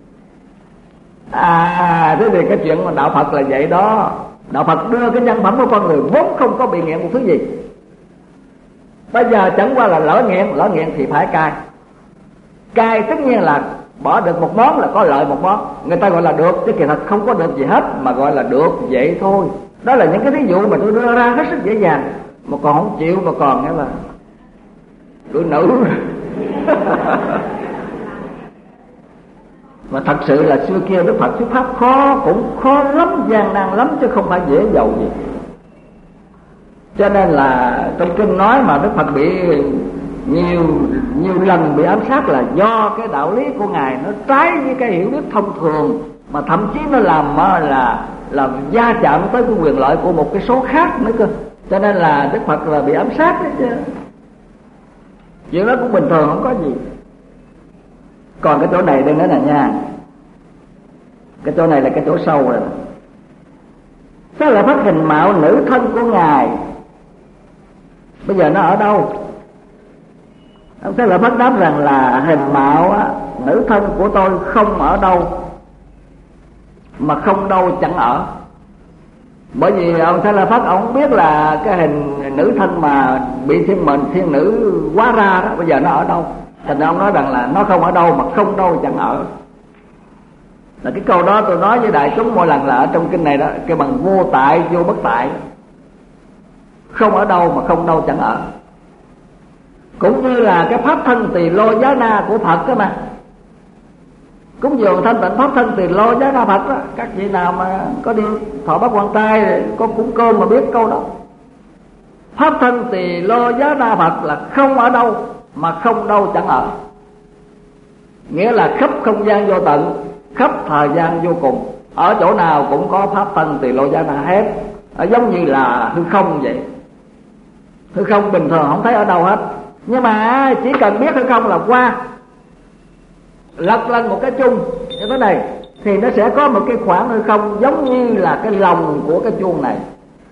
À, thế thì cái chuyện mà đạo Phật là vậy đó. Đạo Phật đưa cái nhân phẩm của con người vốn không có bị nghiện một thứ gì. Bây giờ chẳng qua là lỡ nghiện, lỡ nghiện thì phải cai. Cai tất nhiên là bỏ được một món là có lợi một món. Người ta gọi là được, chứ kỳ thật không có được gì hết, mà gọi là được vậy thôi. Đó là những cái ví dụ mà tôi đưa ra hết sức dễ dàng. mà còn không chịu, mà còn nghĩa là đuổi nữ. Mà thật sự là xưa kia Đức Phật thuyết pháp khó, cũng khó lắm, gian nan lắm, chứ không phải dễ dầu gì. Cho nên là trong kinh nói mà Đức Phật bị nhiều nhiều lần bị ám sát là do cái đạo lý của Ngài nó trái với cái hiểu biết thông thường, mà thậm chí nó làm là là va chạm tới cái quyền lợi của một cái số khác nữa cơ. Cho nên là Đức Phật là bị ám sát đấy chứ. Chuyện đó cũng bình thường, không có gì. Còn cái chỗ này đây nữa là nha, cái chỗ này là cái chỗ sâu rồi. Đó là phát hình mạo nữ thân của Ngài, bây giờ nó ở đâu? Ông Thế Lợi Phất đáp rằng là hình mạo á, nữ thân của tôi không ở đâu, mà không đâu chẳng ở. Bởi vì ông Thế Lợi Phất ông biết là cái hình nữ thân mà bị thiên mệnh thiên nữ hóa ra đó, bây giờ nó ở đâu. Thành ra ông nói rằng là nó không ở đâu mà không đâu chẳng ở. Là cái câu đó tôi nói với đại chúng mỗi lần là ở trong kinh này đó, cái bằng vô tại vô bất tại, không ở đâu mà không đâu chẳng ở. Cũng như là cái pháp thân tỳ lô giá na của Phật đó mà, cúng dường thanh tịnh pháp thân tỳ lô giá na Phật đó. Các vị nào mà có đi thọ bát quan trai, có cúng cơm mà biết câu đó. Pháp thân tỳ lô giá na Phật là không ở đâu mà không đâu chẳng ở, nghĩa là khắp không gian vô tận, khắp thời gian vô cùng, ở chỗ nào cũng có pháp thân tỳ lô giá na hết. Ở giống như là hư không vậy. Hư không bình thường không thấy ở đâu hết, nhưng mà chỉ cần biết hư không là qua, lật lên một cái chung như thế này thì nó sẽ có một cái khoảng hư không giống như là cái lòng của cái chuông này.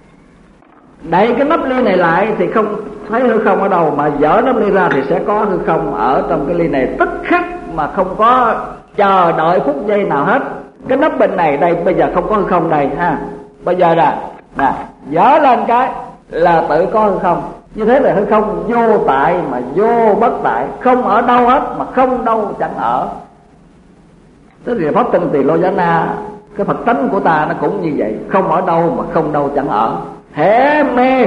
Đậy cái nắp ly này lại thì không thấy hư không ở đâu, mà dỡ nắp ly ra thì sẽ có hư không ở trong cái ly này tức khắc, mà không có chờ đợi phút giây nào hết. Cái nắp bình này đây bây giờ không có hư không đây ha, bây giờ là nè, dỡ lên cái là tự có hư không. Như thế là hư không vô tại mà vô bất tại, không ở đâu hết mà không đâu chẳng ở. Thế thì pháp thân tỳ lô giá na, cái Phật tánh của ta nó cũng như vậy, không ở đâu mà không đâu chẳng ở. Hễ mê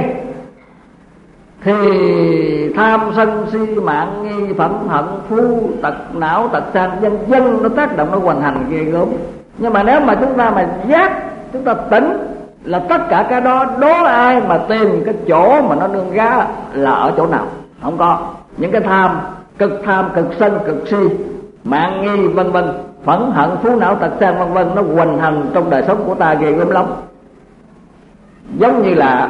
thì tham sân si mạng nghi phẫn hận phu tật não tật san vân vân, nó tác động, nó hoành hành ghê gớm. Nhưng mà nếu mà chúng ta mà giác, chúng ta tỉnh là tất cả cái đó, đố ai mà tìm cái chỗ mà nó nương gá là ở chỗ nào? Không có. Những cái tham, cực tham, cực sân, cực si, mạng nghi vân vân, phẫn hận phú não tật san vân vân, nó hoành hành trong đời sống của ta ghê gớm lắm. Giống như là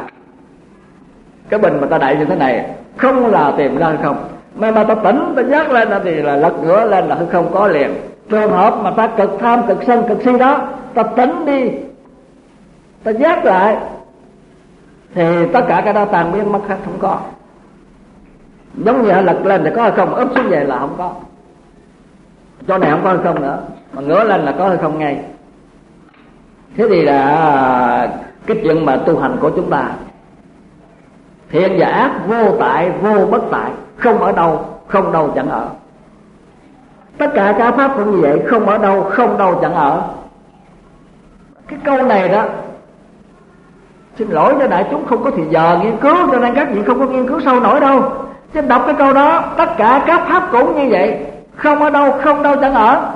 cái bình mà ta đậy như thế này, không là tìm ra không, mà mà ta tỉnh, ta giác lên thì là lật ngửa lên là không có liền. Trường hợp mà ta cực tham, cực sân, cực si đó, ta tỉnh đi, ta giác lại thì tất cả cái đó tan biến mất hết, không có. Giống như lật lên thì có hay không, úp xuống về là không có. Chỗ này không có hay không nữa, mà ngửa lên là có hay không ngay. Thế thì là cái chuyện mà tu hành của chúng ta, thiện và ác vô tại vô bất tại, không ở đâu không đâu chẳng ở. Tất cả các pháp cũng như vậy, không ở đâu không đâu chẳng ở. Cái câu này đó, xin lỗi cho đại chúng không có thì giờ nghiên cứu, cho nên các vị không có nghiên cứu sâu nổi đâu. Chứ đọc cái câu đó, tất cả các pháp cũng như vậy, không ở đâu không đâu chẳng ở.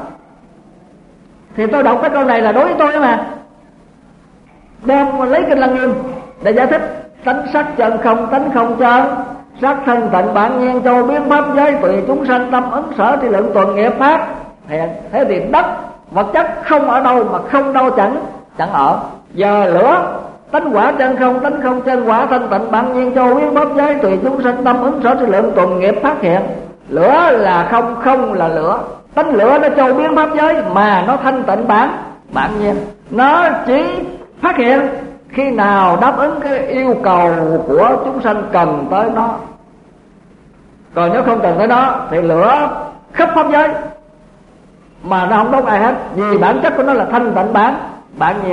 Thì tôi đọc cái câu này là đối với tôi mà, đem lấy kinh Lăng Nghiêm để giải thích tánh sắc chân không, tánh không chân, sắc thân tịnh bản nhiên châu biến pháp giới tùy chúng sanh tâm ứng sở thì lượng tuần nghiệp pháp. Thế thì đất vật chất không ở đâu mà không đâu chẳng chẳng ở. Giờ lửa tánh quả chân không, tánh không chân, quả thanh tịnh bản nhiên châu biến pháp giới tùy chúng sanh tâm ứng sở thì lượng tuần nghiệp phát hiện. Lửa là không, không là lửa. Tánh lửa nó châu biến pháp giới mà nó thanh tịnh bản bản nhiên, nó chỉ phát hiện khi nào đáp ứng cái yêu cầu của chúng sanh cần tới nó. Còn nếu không cần tới nó thì lửa khắp pháp giới mà nó không đốt ai hết, vì bản chất của nó là thanh tịnh bản bản nhiên.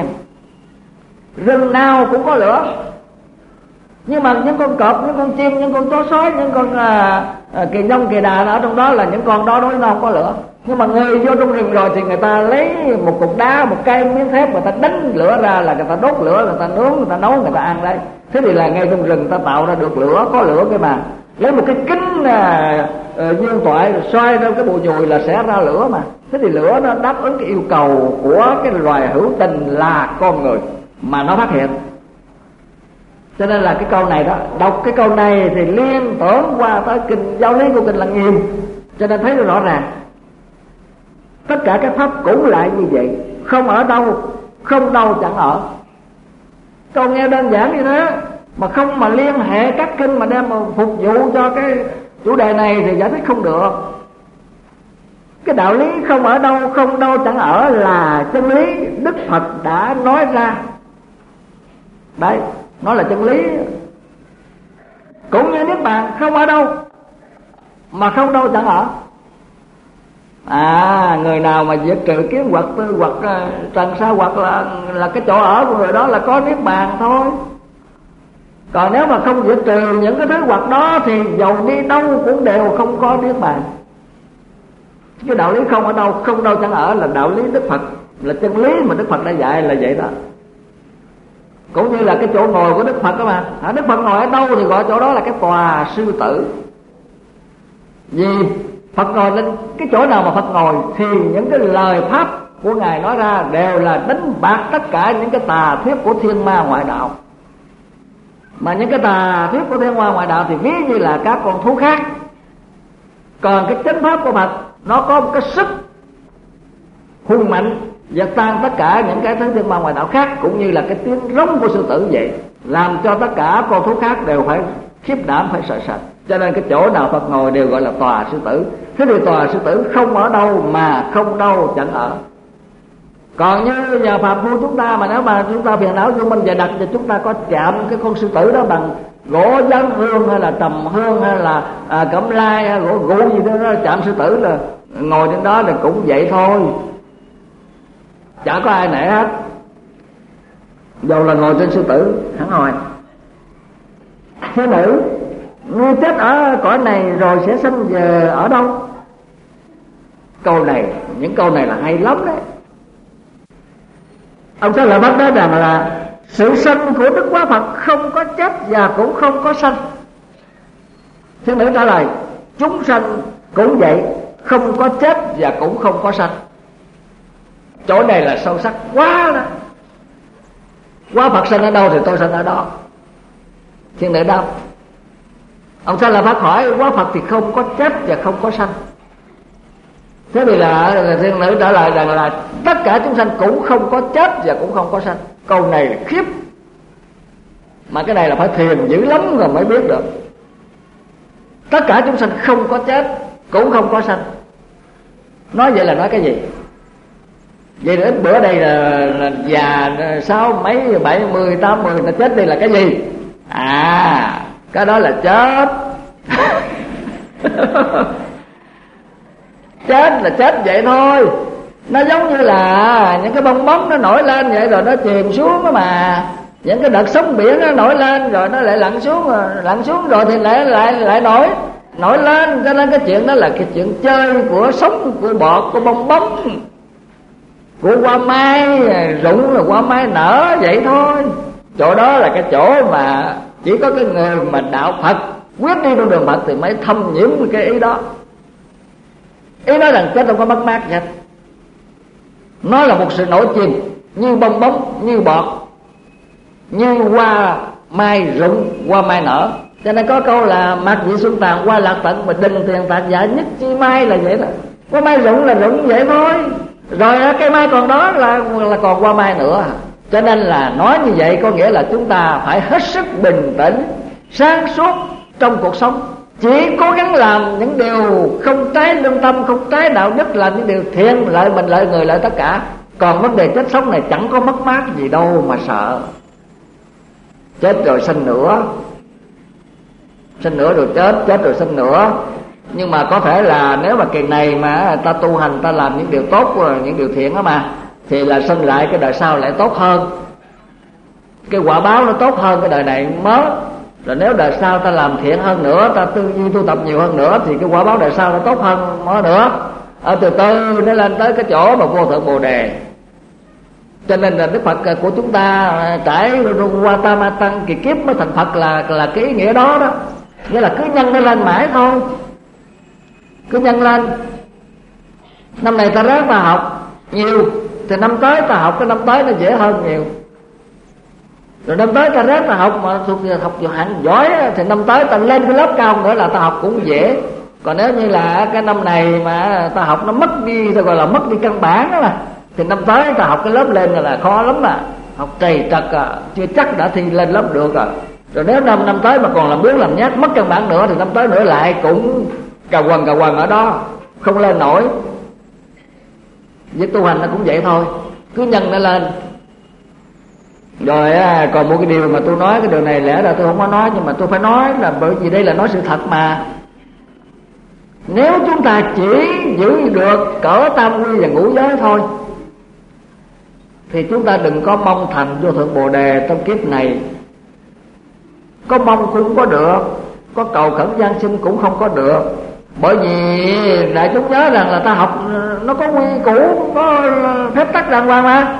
Rừng nào cũng có lửa, nhưng mà những con cọp, những con chim, những con chó sói, những con à, kỳ nhông kỳ đà ở trong đó là những con đó đối nó không có lửa. Nhưng mà người vô trong rừng rồi thì người ta lấy một cục đá, một cây miếng thép, người ta đánh lửa ra là người ta đốt lửa, người ta nướng, người ta nấu, người ta ăn đấy. Thế thì là ngay trong rừng người ta tạo ra được lửa, có lửa cái mà lấy một cái kính à, uh, dương toại xoay ra cái bộ nhùi là sẽ ra lửa mà. Thế thì lửa nó đáp ứng cái yêu cầu của cái loài hữu tình là con người mà nó phát hiện. Cho nên là cái câu này đó, đọc cái câu này thì liên tưởng qua tới kinh giáo lý của kinh Lăng Nghiêm, cho nên thấy nó rõ ràng. Tất cả các pháp cũng lại như vậy, không ở đâu, không đâu chẳng ở. Câu nghe đơn giản như thế mà không mà liên hệ các kinh mà đem mà phục vụ cho cái chủ đề này thì giải thích không được. Cái đạo lý không ở đâu, không đâu chẳng ở là chân lý Đức Phật đã nói ra. Đấy, nó là chân lý. Cũng như Niết Bàn không ở đâu mà không đâu chẳng ở. À, người nào mà diệt trừ kiến hoặc tư hoặc trần sa hoặc là là cái chỗ ở của người đó là có Niết Bàn thôi. Còn nếu mà không diệt trừ những cái thứ hoặc đó thì dầu đi đâu cũng đều không có Niết Bàn. Cái đạo lý không ở đâu, không đâu chẳng ở là đạo lý Đức Phật, là chân lý mà Đức Phật đã dạy là vậy đó. Cũng như là cái chỗ ngồi của Đức Phật đó mà. À, Đức Phật ngồi ở đâu thì gọi chỗ đó là cái tòa sư tử. Vì Phật ngồi lên cái chỗ nào mà Phật ngồi thì những cái lời pháp của Ngài nói ra đều là đánh bạc tất cả những cái tà thuyết của thiên ma ngoại đạo. Mà những cái tà thuyết của thiên ma ngoại đạo thì ví như là các con thú khác. Còn cái chánh pháp của Phật nó có một cái sức hung mạnh dập tan tất cả những cái thứ thiên ma ngoại đạo khác, cũng như là cái tiếng rống của sư tử vậy, làm cho tất cả con thú khác đều phải khiếp đảm, phải sợ sệt. Cho nên cái chỗ nào Phật ngồi đều gọi là tòa sư tử. Thế thì tòa sư tử không ở đâu mà không đâu chẳng ở. Còn như nhà phàm phu chúng ta mà nếu mà chúng ta phiền não vô minh và đặt thì chúng ta có chạm cái con sư tử đó bằng gỗ dán hương hay là trầm hương hay là à, cẩm lai hay gỗ gỗ gì đó, đó chạm sư tử là ngồi trên đó thì cũng vậy thôi, chả có ai nể hết. Dầu là ngồi trên sư tử hẳn hồi. Thế nữ ngươi chết ở cõi này rồi sẽ sinh về ở đâu? Câu này, những câu này là hay lắm đấy. Ông Xá Lợi Phất nói rằng là sự sanh của Đức Quá Phật không có chết và cũng không có sanh. Thiên nữ trả lời chúng sanh cũng vậy, không có chết và cũng không có sanh. Chỗ này là sâu sắc quá đó. Quá Phật sanh ở đâu thì tôi sanh ở đó. Thiên nữ đáp. Ông Xá Lợi Phất hỏi Quá Phật thì không có chết và không có sanh. Thế thì là thiên nữ trả lời rằng là tất cả chúng sanh cũng không có chết và cũng không có sanh. Câu này khiếp, mà cái này là phải thiền dữ lắm rồi mới biết được. Tất cả chúng sanh không có chết cũng không có sanh. Nói vậy là nói cái gì? Vậy đến bữa đây là, là già sáu mấy bảy mươi tám mươi nó chết đây là cái gì? À, cái đó là chết. Chết là chết vậy thôi. Nó giống như là những cái bong bóng nó nổi lên vậy rồi nó chìm xuống đó mà. Những cái đợt sóng biển nó nổi lên rồi nó lại lặn xuống, lặn xuống rồi thì lại lại lại nổi nổi lên. Cho nên cái chuyện đó là cái chuyện chơi của sóng, của bọt, của bong bóng, của hoa mai rụng là hoa mai nở vậy thôi. Chỗ đó là cái chỗ mà chỉ có cái người mà đạo Phật quyết đi con đường Phật thì mới thâm nhiễm cái ý đó. Ý nói rằng chết không có mất mát gì hết. Nó là một sự nổi chìm như bong bóng, như bọt, như hoa mai rụng, hoa mai nở. Cho nên có câu là mặc dị xuân tàn hoa lạc tận, mà đình tiền tạc giả nhất chi mai là vậy đó. Hoa mai rụng là rụng vậy thôi, rồi cây mai còn đó là là còn hoa mai nữa. Cho nên là nói như vậy có nghĩa là chúng ta phải hết sức bình tĩnh, sáng suốt trong cuộc sống. Chỉ cố gắng làm những điều không trái lương tâm, không trái đạo đức, làm những điều thiện, lợi mình, lợi người, lợi tất cả. Còn vấn đề chết sống này chẳng có mất mát gì đâu mà sợ. Chết rồi sinh nữa, sinh nữa rồi chết, chết rồi sinh nữa. Nhưng mà có thể là nếu mà kỳ này mà ta tu hành, ta làm những điều tốt, những điều thiện đó mà, thì là sinh lại cái đời sau lại tốt hơn. Cái quả báo nó tốt hơn cái đời này mới. Rồi nếu đời sau ta làm thiện hơn nữa, ta tư duy tu tập nhiều hơn nữa, thì cái quả báo đời sau nó tốt hơn nữa. Ở từ từ nó lên tới cái chỗ mà vô thượng Bồ Đề. Cho nên là Đức Phật của chúng ta trải qua tam ma tăng kỳ kiếp mới thành Phật là là cái ý nghĩa đó đó. Nghĩa là cứ nhân nó lên mãi thôi, cứ nhân lên. Năm này ta ráng mà học nhiều thì năm tới ta học cái năm tới nó dễ hơn nhiều. Rồi năm tới ta ráng ta học mà thuộc học hạng giỏi thì năm tới ta lên cái lớp cao nữa là ta học cũng dễ. Còn nếu như là cái năm này mà ta học nó mất đi, ta gọi là mất đi căn bản đó mà, thì năm tới ta học cái lớp lên là khó lắm mà. Học trầy trật à, chưa chắc đã thi lên lớp được à. Rồi nếu năm năm tới mà còn làm biếng làm nhát mất căn bản nữa thì năm tới nữa lại cũng cà quần cà quần ở đó, không lên nổi. Với tu hành nó cũng vậy thôi, cứ nhân nó lên. Rồi à, còn một cái điều mà tôi nói, cái điều này lẽ ra tôi không có nói, nhưng mà tôi phải nói là bởi vì đây là nói sự thật mà. Nếu chúng ta chỉ giữ được cỡ tam quy và ngũ giới thôi thì chúng ta đừng có mong thành vô thượng Bồ Đề trong kiếp này. Có mong cũng không có được, có cầu khẩn gian sinh cũng không có được. Bởi vì đại chúng nhớ rằng là ta học nó có quy củ, có phép tắc đàng hoàng mà.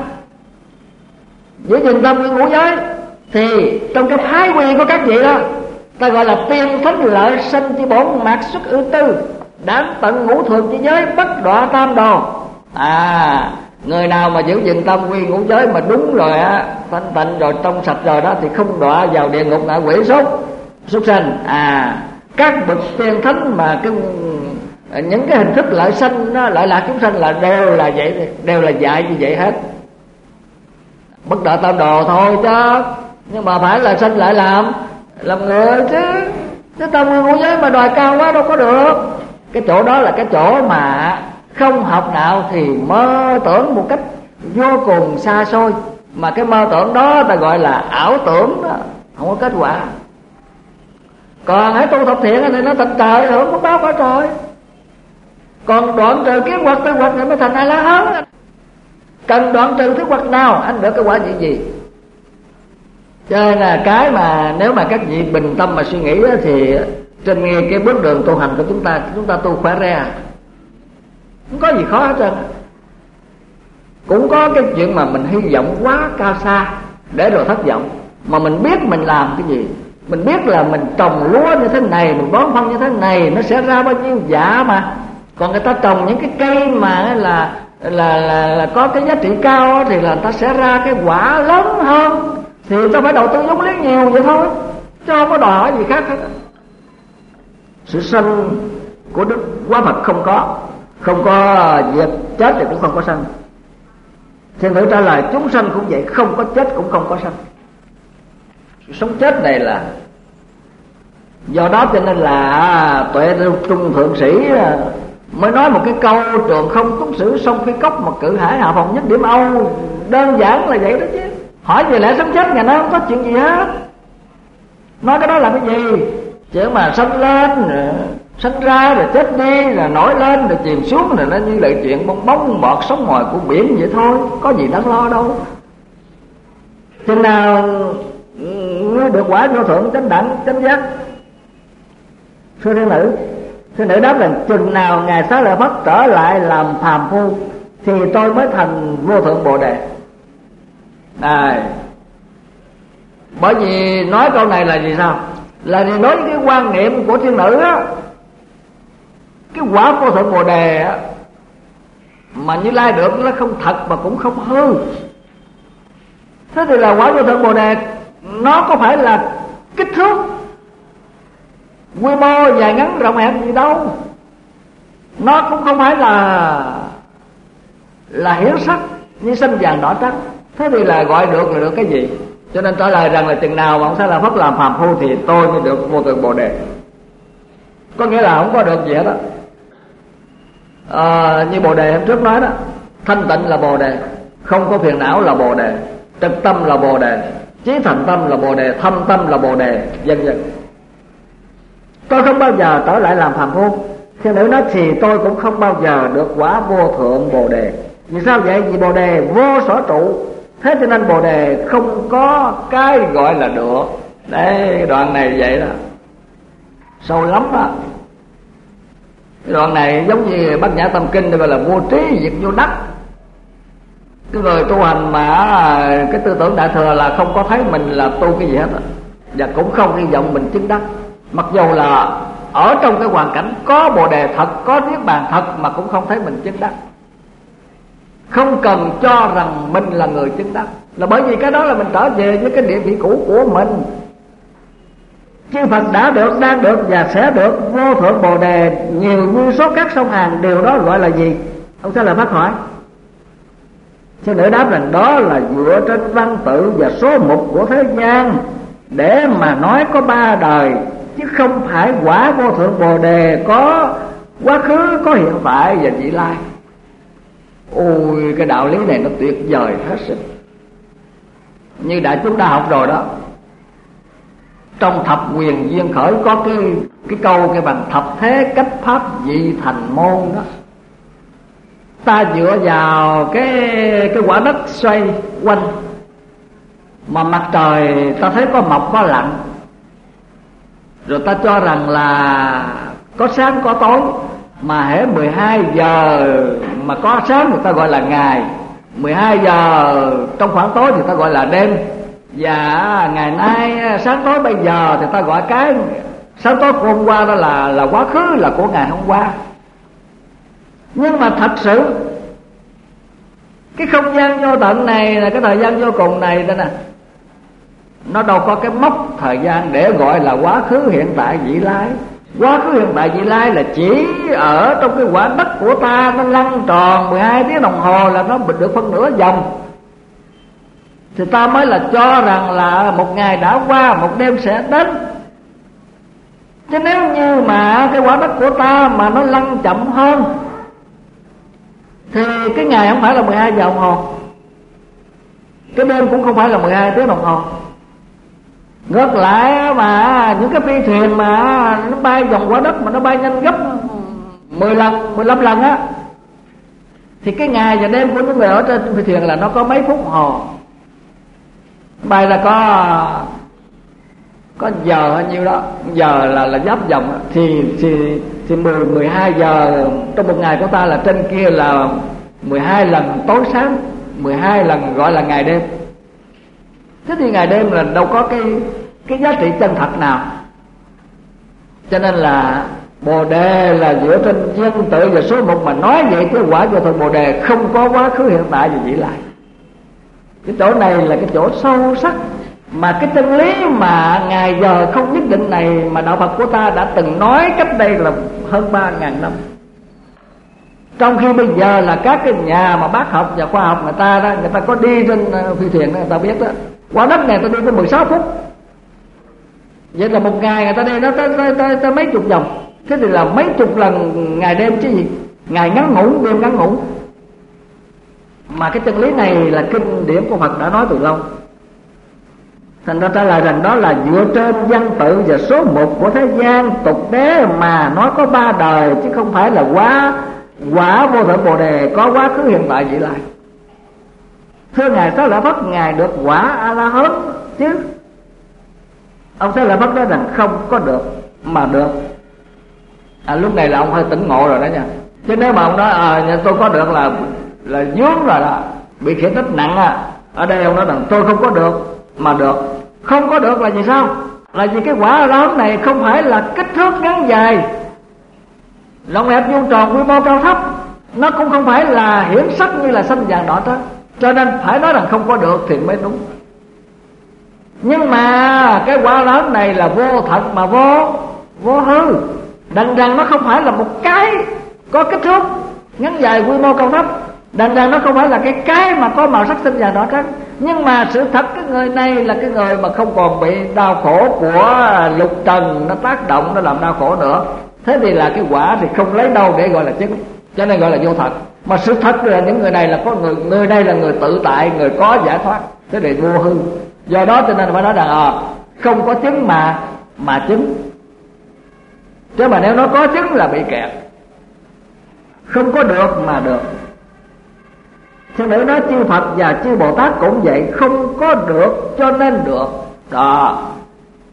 Giữ gìn tam quy ngũ giới thì trong cái thái quy của các vị đó, ta gọi là tiên thánh lợi sanh chi bổn mạt xuất ư tư, đáng tận ngũ thường chi giới bất đọa tam đồ. À, người nào mà giữ gìn tam quy ngũ giới mà đúng rồi á, thanh tịnh rồi, trong sạch rồi đó, thì không đọa vào địa ngục ngạ quỷ súc súc sanh. À, các bậc tiên thánh mà cái những cái hình thức lợi sanh đó, lợi lạc chúng sanh là đều là vậy, đều là dạy như vậy hết. Bất đọa tam đồ thôi chứ, nhưng mà phải là sanh lại làm làm người chứ. Chứ tam quy ngũ giới mà đòi cao quá đâu có được. Cái chỗ đó là cái chỗ mà không học đạo thì mơ tưởng một cách vô cùng xa xôi. Mà cái mơ tưởng đó ta gọi là ảo tưởng đó, không có kết quả. Còn hãy tu thập thiện thì nó thành trời, hưởng phước báo quả trời. Còn đoạn trừ kiến hoặc tư hoặc này mới thành ai lá hớn. Cần đoạn trừ thứ hoặc nào anh được cái quả gì gì. Cho nên là cái mà nếu mà các vị bình tâm mà suy nghĩ thì trên cái bước đường tu hành của chúng ta, chúng ta tu khỏe ra, không có gì khó hết trơn. Cũng có cái chuyện mà mình hy vọng quá cao xa để rồi thất vọng. Mà mình biết mình làm cái gì, mình biết là mình trồng lúa như thế này, mình bón phân như thế này, nó sẽ ra bao nhiêu dạ mà. Còn người ta trồng những cái cây mà là là là, là có cái giá trị cao thì là người ta sẽ ra cái quả lớn hơn, thì ta phải đầu tư giống lý nhiều vậy thôi, chứ không có đòi hỏi gì khác hết. Sự sanh của Đức Quá Phật không có, không có việc chết thì cũng không có sanh. Thiên nữ trả lời chúng sanh cũng vậy, không có chết cũng không có sanh. Sự sống chết này là do đó cho nên là Tuệ Trung Thượng Sĩ mới nói một cái câu trường không túc sử song phi cốc mà cự hải hạ phòng nhất điểm Âu. Đơn giản là vậy đó chứ. Hỏi về lẽ sống chết ngày nay không có chuyện gì hết. Nói cái đó là cái gì? Chứ mà sanh lên sanh ra rồi chết đi, rồi nổi lên rồi chìm xuống, rồi nó như lại chuyện bong bóng bọt sống ngoài của biển vậy thôi, có gì đáng lo đâu. Chừng nào ngươi được quả vô thượng chánh đẳng chánh giác? Thưa thiên nữ, thiên nữ đáp rằng chừng nào ngài Xá Lợi Phất trở lại làm phàm phu thì tôi mới thành vô thượng Bồ Đề. À, bởi vì nói câu này là gì sao? Là vì nói cái quan niệm của thiên nữ á, cái quả vô thượng Bồ Đề á, mà Như Lai được nó không thật mà cũng không hư. Thế thì là quả vô thượng Bồ Đề nó có phải là kích thước quy mô dài ngắn rộng hẹp gì đâu, nó cũng không phải là là hiển sắc như xanh vàng đỏ trắng. Thế thì là gọi được là được cái gì? Cho nên trả lời rằng là chừng nào mà ông Xá Lợi Phất làm phàm phu thì tôi mới được vô thượng Bồ Đề. Có nghĩa là không có được gì hết đó. À, như Bồ Đề hôm trước nói đó, thanh tịnh là Bồ Đề, không có phiền não là Bồ Đề, trực tâm là Bồ Đề, chí thành tâm là Bồ Đề, thâm tâm là Bồ Đề, vân vân. Tôi không bao giờ trở lại làm phàm phu. Theo nữ nói thì tôi cũng không bao giờ được quả vô thượng Bồ Đề. Vì sao vậy? Vì Bồ Đề vô sở trụ. Thế cho nên Bồ Đề không có cái gọi là được, Đấy, đoạn này vậy đó, sâu lắm đó. Cái đoạn này giống như Bát Nhã Tâm Kinh gọi là vô trí diệt vô đắc. Cái người tu hành mà cái tư tưởng đại thừa là không có thấy mình là tu cái gì hết, và cũng không hy vọng mình chứng đắc, mặc dù là ở trong cái hoàn cảnh có bồ đề thật, có niết bàn thật, mà cũng không thấy mình chứng đắc. Không cần cho rằng mình là người chứng đắc, là bởi vì cái đó là mình trở về với cái địa vị cũ của mình. Chư Phật đã được, đang được và sẽ được vô thượng bồ đề nhiều như số các sông Hàn. Điều đó gọi là gì? Ông sẽ là phát hỏi. Sư nữ đáp rằng đó là dựa trên văn tự và số mục của thế gian để mà nói có ba đời, chứ không phải quả vô thượng bồ đề có quá khứ, có hiện tại và vị lai. Ôi, cái đạo lý này nó tuyệt vời hết sức. Như đại chúng đã học rồi đó, trong thập quyền duyên khởi có cái cái câu cái bằng thập thế cách pháp vị thành môn đó. Ta dựa vào cái cái quả đất xoay quanh, mà mặt trời ta thấy có mọc có lặn, rồi ta cho rằng là có sáng có tối, mà hễ mười hai giờ mà có sáng thì ta gọi là ngày, mười hai giờ trong khoảng tối thì ta gọi là đêm, và ngày nay sáng tối bây giờ thì ta gọi cái sáng tối của hôm qua đó là là quá khứ, là của ngày hôm qua. Nhưng mà thật sự cái không gian vô tận này là cái thời gian vô cùng này đó nè, nó đâu có cái mốc thời gian để gọi là quá khứ hiện tại vị lai. Quá khứ hiện tại vị lai là chỉ ở trong cái quả đất của ta, nó lăn tròn mười hai tiếng đồng hồ là nó được phân nửa vòng, thì ta mới là cho rằng là một ngày đã qua, một đêm sẽ đến. Chứ nếu như mà cái quả đất của ta mà nó lăn chậm hơn thì cái ngày không phải là mười hai giờ đồng hồ, cái đêm cũng không phải là mười hai tiếng đồng hồ. Ngược lại mà những cái phi thuyền mà nó bay vòng quả đất mà nó bay nhanh gấp mười lần, mười lăm lần á, thì cái ngày và đêm của những người ở trên phi thuyền là nó có mấy phút hồ. Bay là có có giờ hay nhiêu đó, giờ là là giáp vòng, thì thì thì mười mười hai giờ trong một ngày của ta là trên kia là mười hai lần tối sáng, mười hai lần gọi là ngày đêm. Thế thì ngày đêm là đâu có cái cái giá trị chân thật nào. Cho nên là bồ đề là dựa trên văn tự và số mục mà nói vậy, chứ quả vô thượng bồ đề không có quá khứ hiện tại và vị lai. Cái chỗ này là cái chỗ sâu sắc mà cái chân lý mà ngày giờ không nhất định này mà đạo Phật của ta đã từng nói cách đây là hơn ba ngàn năm. Trong khi bây giờ là các cái nhà mà bác học và khoa học người ta đó, người ta có đi trên phi thuyền đó, người ta biết đó, quả đất này ta đi có mười sáu phút. Vậy là một ngày người ta đi nó tới, tới, tới, tới mấy chục vòng. Thế thì là mấy chục lần ngày đêm chứ gì. Ngày ngắn ngủn, đêm ngắn ngủn. Mà cái chân lý này là kinh điển của Phật đã nói từ lâu. Thành ra trả lời rằng đó là dựa trên văn tự và số mục của thế gian tục đế mà nói có ba đời, chứ không phải là quá quả vô thượng bồ đề có quá khứ hiện tại vị lai. Thưa ngài Xá Lợi Phất, ngài được quả A La Hán chứ? Ông Xá Lợi Phất nói rằng không có được mà được. À, lúc này là ông hơi tỉnh ngộ rồi đó nha. Chứ nếu mà ông nói à, tôi có được là là vướng rồi đó, bị khiển trách nặng à. Ở đây ông nói rằng tôi không có được mà được. Không có được là gì sao? Là vì cái quả A La Hán này không phải là kích thước ngắn dài, rộng hẹp vuông tròn, quy mô cao thấp. Nó cũng không phải là hiển sắc như là xanh vàng đỏ trắng. Cho nên phải nói rằng không có được thì mới đúng. Nhưng mà cái quả lớn này là vô thật mà vô vô hư. Đằng rằng nó không phải là một cái có kích thước ngắn dài, quy mô cao thấp. Đằng rằng nó không phải là cái cái mà có màu sắc xanh vàng đỏ trắng. Nhưng mà sự thật cái người này là cái người mà không còn bị đau khổ của lục trần nó tác động, nó làm đau khổ nữa. Thế thì là cái quả thì không lấy đâu để gọi là chứng, cho nên gọi là vô thật. Mà sự thật là những người này là có người người đây là người tự tại, người có giải thoát, thế thì vô hư. Do đó cho nên phải nói rằng à, không có chứng mà mà chứng. Chứ mà nếu nó có chứng là bị kẹt. Không có được mà được. Cho nên nói chư Phật và chư Bồ Tát cũng vậy, không có được cho nên được. Đó.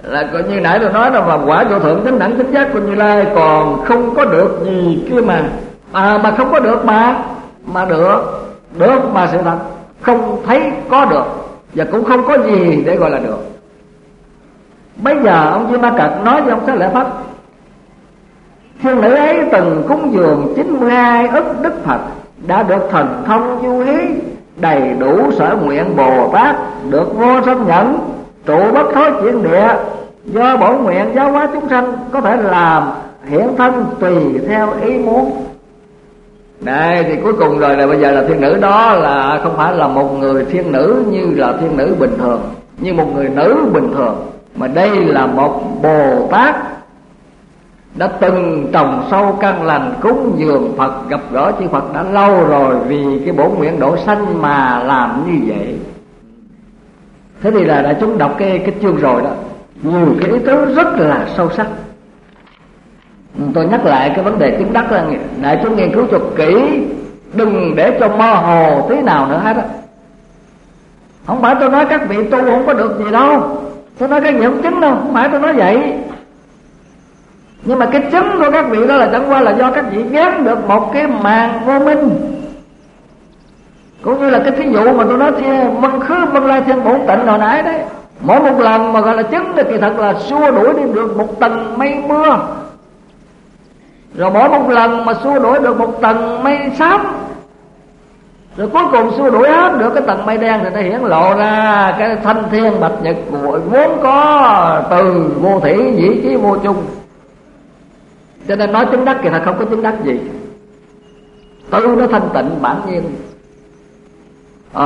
là coi như nãy tôi nói là mà quả vô thượng chánh đẳng chánh giác của Như Lai còn không có được gì kia mà à, mà không có được mà mà được được mà sự thật không thấy có được và cũng không có gì để gọi là được. Bây giờ ông Di Ma Cật nói với ông Xá Lợi Phất, thiên nữ ấy từng cúng dường chín mươi hai ức Đức Phật, đã được thần thông du hí, đầy đủ sở nguyện Bồ Tát, được vô sanh nhẫn, trụ bất thối chuyển địa, do bổn nguyện giáo hóa chúng sanh, có thể làm hiện thân tùy theo ý muốn. Đây thì cuối cùng rồi là bây giờ là thiên nữ đó là không phải là một người thiên nữ như là thiên nữ bình thường, như một người nữ bình thường, mà đây là một Bồ Tát đã từng trồng sâu căn lành cúng dường Phật, gặp gỡ chư Phật đã lâu rồi, vì cái bổn nguyện độ sanh mà làm như vậy. Thế thì là đại chúng đọc cái cái chương rồi đó, nhiều cái ý tứ rất là sâu sắc. Tôi nhắc lại cái vấn đề chứng đắc là đại chúng nghiên cứu cho kỹ, đừng để cho mơ hồ tí nào nữa hết á. Không phải tôi nói các vị tu không có được gì đâu, tôi nói cái gì không chứng đâu, không phải tôi nói vậy. Nhưng mà cái chứng của các vị đó là chẳng qua là do các vị ghét được một cái màn vô minh. Cũng như là cái thí dụ mà tôi nói thiên vân khứ vân lai thiên bổn tịnh hồi nãy đấy, mỗi một lần mà gọi là chứng thì kỳ thật là xua đuổi đi được một tầng mây mưa, rồi mỗi một lần mà xua đuổi được một tầng mây xám, rồi cuối cùng xua đuổi hết được cái tầng mây đen, thì nó hiển lộ ra cái thanh thiên bạch nhật của vốn có từ vô thủy dĩ chí vô chung. Cho nên nói chứng đắc thì là không có chứng đắc gì, tự nó thanh tịnh bản nhiên. à,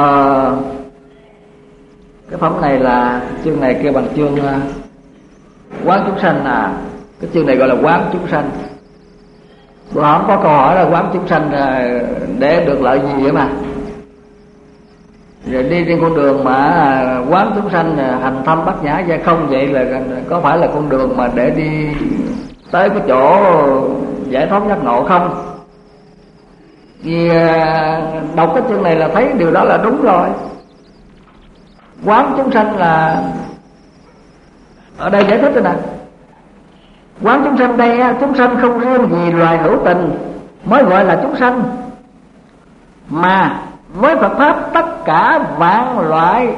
Cái phẩm này là chương này kêu bằng chương uh, quán chúng sanh. À cái chương này gọi là quán chúng sanh. Bữa không có câu hỏi là quán chúng sanh để được lợi gì vậy mà, rồi đi trên con đường mà quán chúng sanh hành thâm bát nhã gia không, vậy là có phải là con đường mà để đi tới cái chỗ giải thoát giác ngộ không? Vì đọc cái chương này là thấy điều đó là đúng rồi. Quán chúng sanh là ở đây giải thích thế nào? Quán chúng sanh đây, chúng sanh không riêng gì loài hữu tình mới gọi là chúng sanh, mà với Phật pháp tất cả vạn loại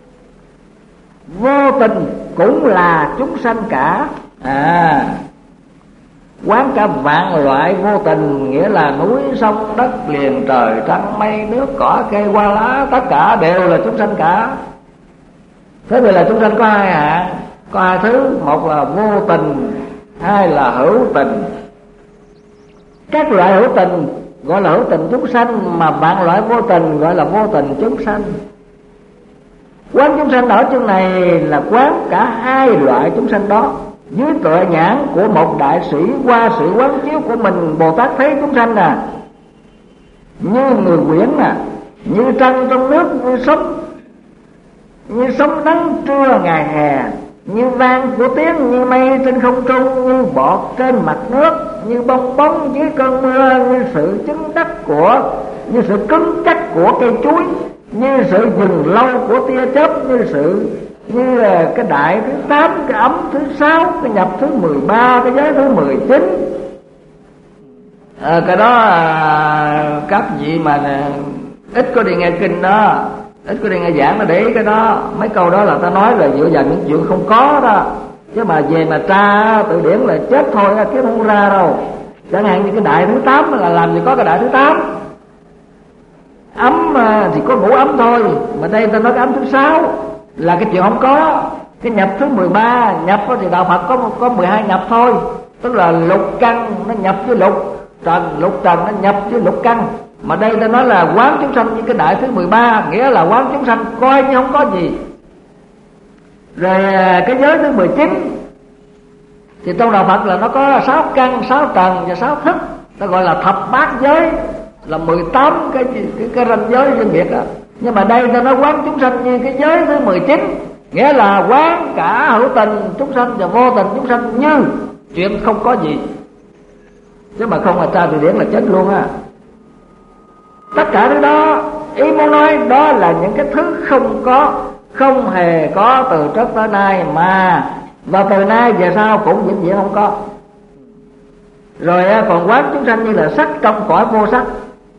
vô tình cũng là chúng sanh cả. À, quán cả vạn loại vô tình nghĩa là núi sông đất liền trời trăng mây nước cỏ cây hoa lá, tất cả đều là chúng sanh cả. Thế thì là chúng sanh có hai hạng, có hai thứ, một là vô tình, hai là hữu tình. Các loại hữu tình gọi là hữu tình chúng sanh, mà vạn loại vô tình gọi là vô tình chúng sanh. Quán chúng sanh ở chương này là quán cả hai loại chúng sanh đó, dưới tựa nhãn của một đại sĩ qua sự quán chiếu của mình. Bồ Tát thấy chúng sanh nè, như người quyển nè, như trăng trong nước, như sóng, như sóng nắng trưa ngày hè, như vang của tiếng, như mây trên không trung, như bọt trên mặt nước, như bong bóng dưới cơn mưa, như sự chứng đắc của, như sự cứng chắc của cây chuối, như sự dừng lâu của tia chớp, như sự như là cái đại thứ tám, cái ấm thứ sáu, cái nhập thứ mười ba, cái giới thứ mười chín. À, cái đó à, các vị mà ít có đi nghe kinh đó, ít có đi nghe giảng, nó để ý cái đó. Mấy câu đó là ta nói là dựa vào những chuyện không có đó, chứ mà về mà tra tự điển là chết thôi, kiếm không ra đâu. Chẳng hạn như cái đại thứ tám là làm gì có cái đại thứ tám. Ấm thì có ngũ ấm thôi, mà đây ta nói cái ấm thứ sáu là cái chuyện không có. Cái nhập thứ mười ba, nhập thì đạo Phật có có mười hai nhập thôi, tức là lục căn nó nhập với lục trần, lục trần nó nhập với lục căn. Mà đây ta nói là quán chúng sanh như cái đại thứ mười ba, nghĩa là quán chúng sanh coi như không có gì. Rồi cái giới thứ mười chín thì trong đạo Phật là nó có sáu căn, sáu trần và sáu thức, ta gọi là thập bát giới, là mười tám cái cái, cái ranh giới riêng biệt đó. Nhưng mà đây ta nói quán chúng sanh như cái giới thứ mười chín, nghĩa là quán cả hữu tình chúng sanh và vô tình chúng sanh như chuyện không có gì. Chứ mà không là tra từ điển là chết luôn á. Tất cả thứ đó, ý muốn nói đó là những cái thứ không có, không hề có từ trước tới nay, mà và từ nay về sau cũng vĩnh viễn không có. Rồi còn quán chúng sanh như là sắc trong cõi vô sắc.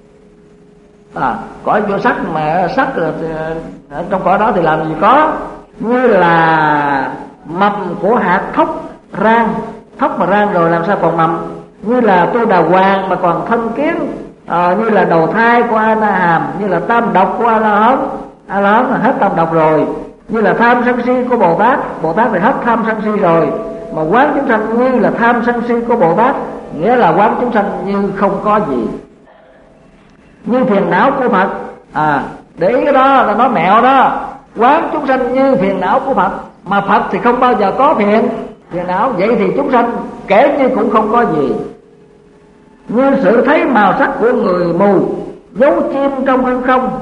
À, cõi vô sắc mà sắc là trong cõi đó thì làm gì có, như là mầm của hạt thóc rang, thóc mà rang rồi làm sao còn mầm, như là tôi đà hoàng mà còn thân kiến, à, như là đầu thai của A Na Hàm, như là tam độc của A La Hán, A La Hán là hết tam độc rồi, như là tham sân si của Bồ Tát, Bồ Tát thì hết tham sân si rồi, mà quán chúng sanh như là tham sân si của Bồ Tát, nghĩa là quán chúng sanh như không có gì. Như phiền não của Phật, à để ý cái đó là nói mẹo đó, quán chúng sanh như phiền não của Phật, mà Phật thì không bao giờ có phiền phiền não, vậy thì chúng sanh kể như cũng không có gì. Như sự thấy màu sắc của người mù, dấu chim trong hư không,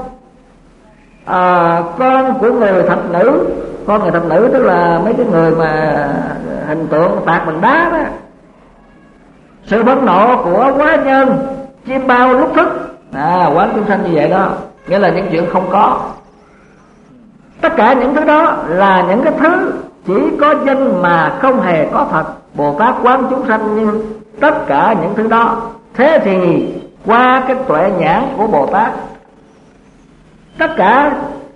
à, con của người thạch nữ, con người thạch nữ tức là mấy cái người mà hình tượng tạc bằng đá đó, sự phẫn nộ của quá nhân, chim bao lúc thức, à quán chúng sanh như vậy đó, nghĩa là những chuyện không có. Tất cả những thứ đó là những cái thứ chỉ có danh mà không hề có thật. Bồ Tát quán chúng sanh như tất cả những thứ đó. Thế thì qua cái tuệ nhãn của Bồ Tát, tất cả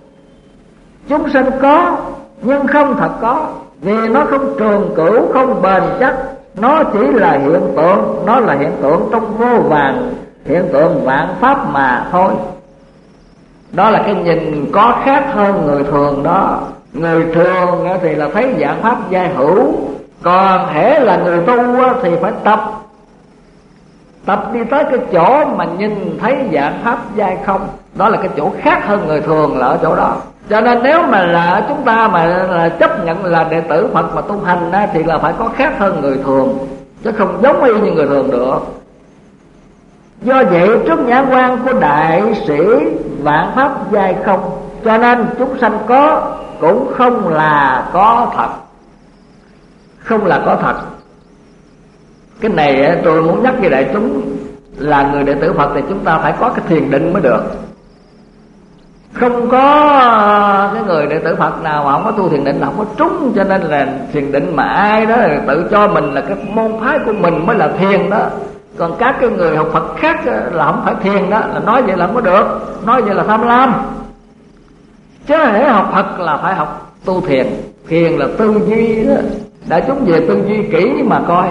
chúng sanh có nhưng không thật có, vì nó không trường cửu, không bền chắc, nó chỉ là hiện tượng, nó là hiện tượng trong vô vàn hiện tượng vạn pháp mà thôi. Đó là cái nhìn có khác hơn người thường đó. Người thường thì là thấy vạn pháp giai hữu, còn hễ là người tu thì phải tập tập đi tới cái chỗ mà nhìn thấy vạn pháp giai không. Đó là cái chỗ khác hơn người thường là ở chỗ đó. Cho nên nếu mà là chúng ta mà là chấp nhận là đệ tử Phật mà tu hành á, thì là phải có khác hơn người thường, chứ không giống y như người thường được. Do vậy trước nhãn quan của đại sĩ vạn pháp giai không, cho nên chúng sanh có cũng không là có thật, không là có thật. Cái này tôi muốn nhắc với đại chúng là người đệ tử Phật thì chúng ta phải có cái thiền định mới được. Không có cái người đệ tử Phật nào mà không có tu thiền định là không có trúng. Cho nên là thiền định mà ai đó tự cho mình là cái môn phái của mình mới là thiền đó, còn các cái người học Phật khác là không phải thiền đó, là nói vậy là không có được, nói vậy là tham lam. Chứ hễ học Phật là phải học tu thiền. Thiền là tư duy đó. Đại chúng về tư duy kỹ mà coi,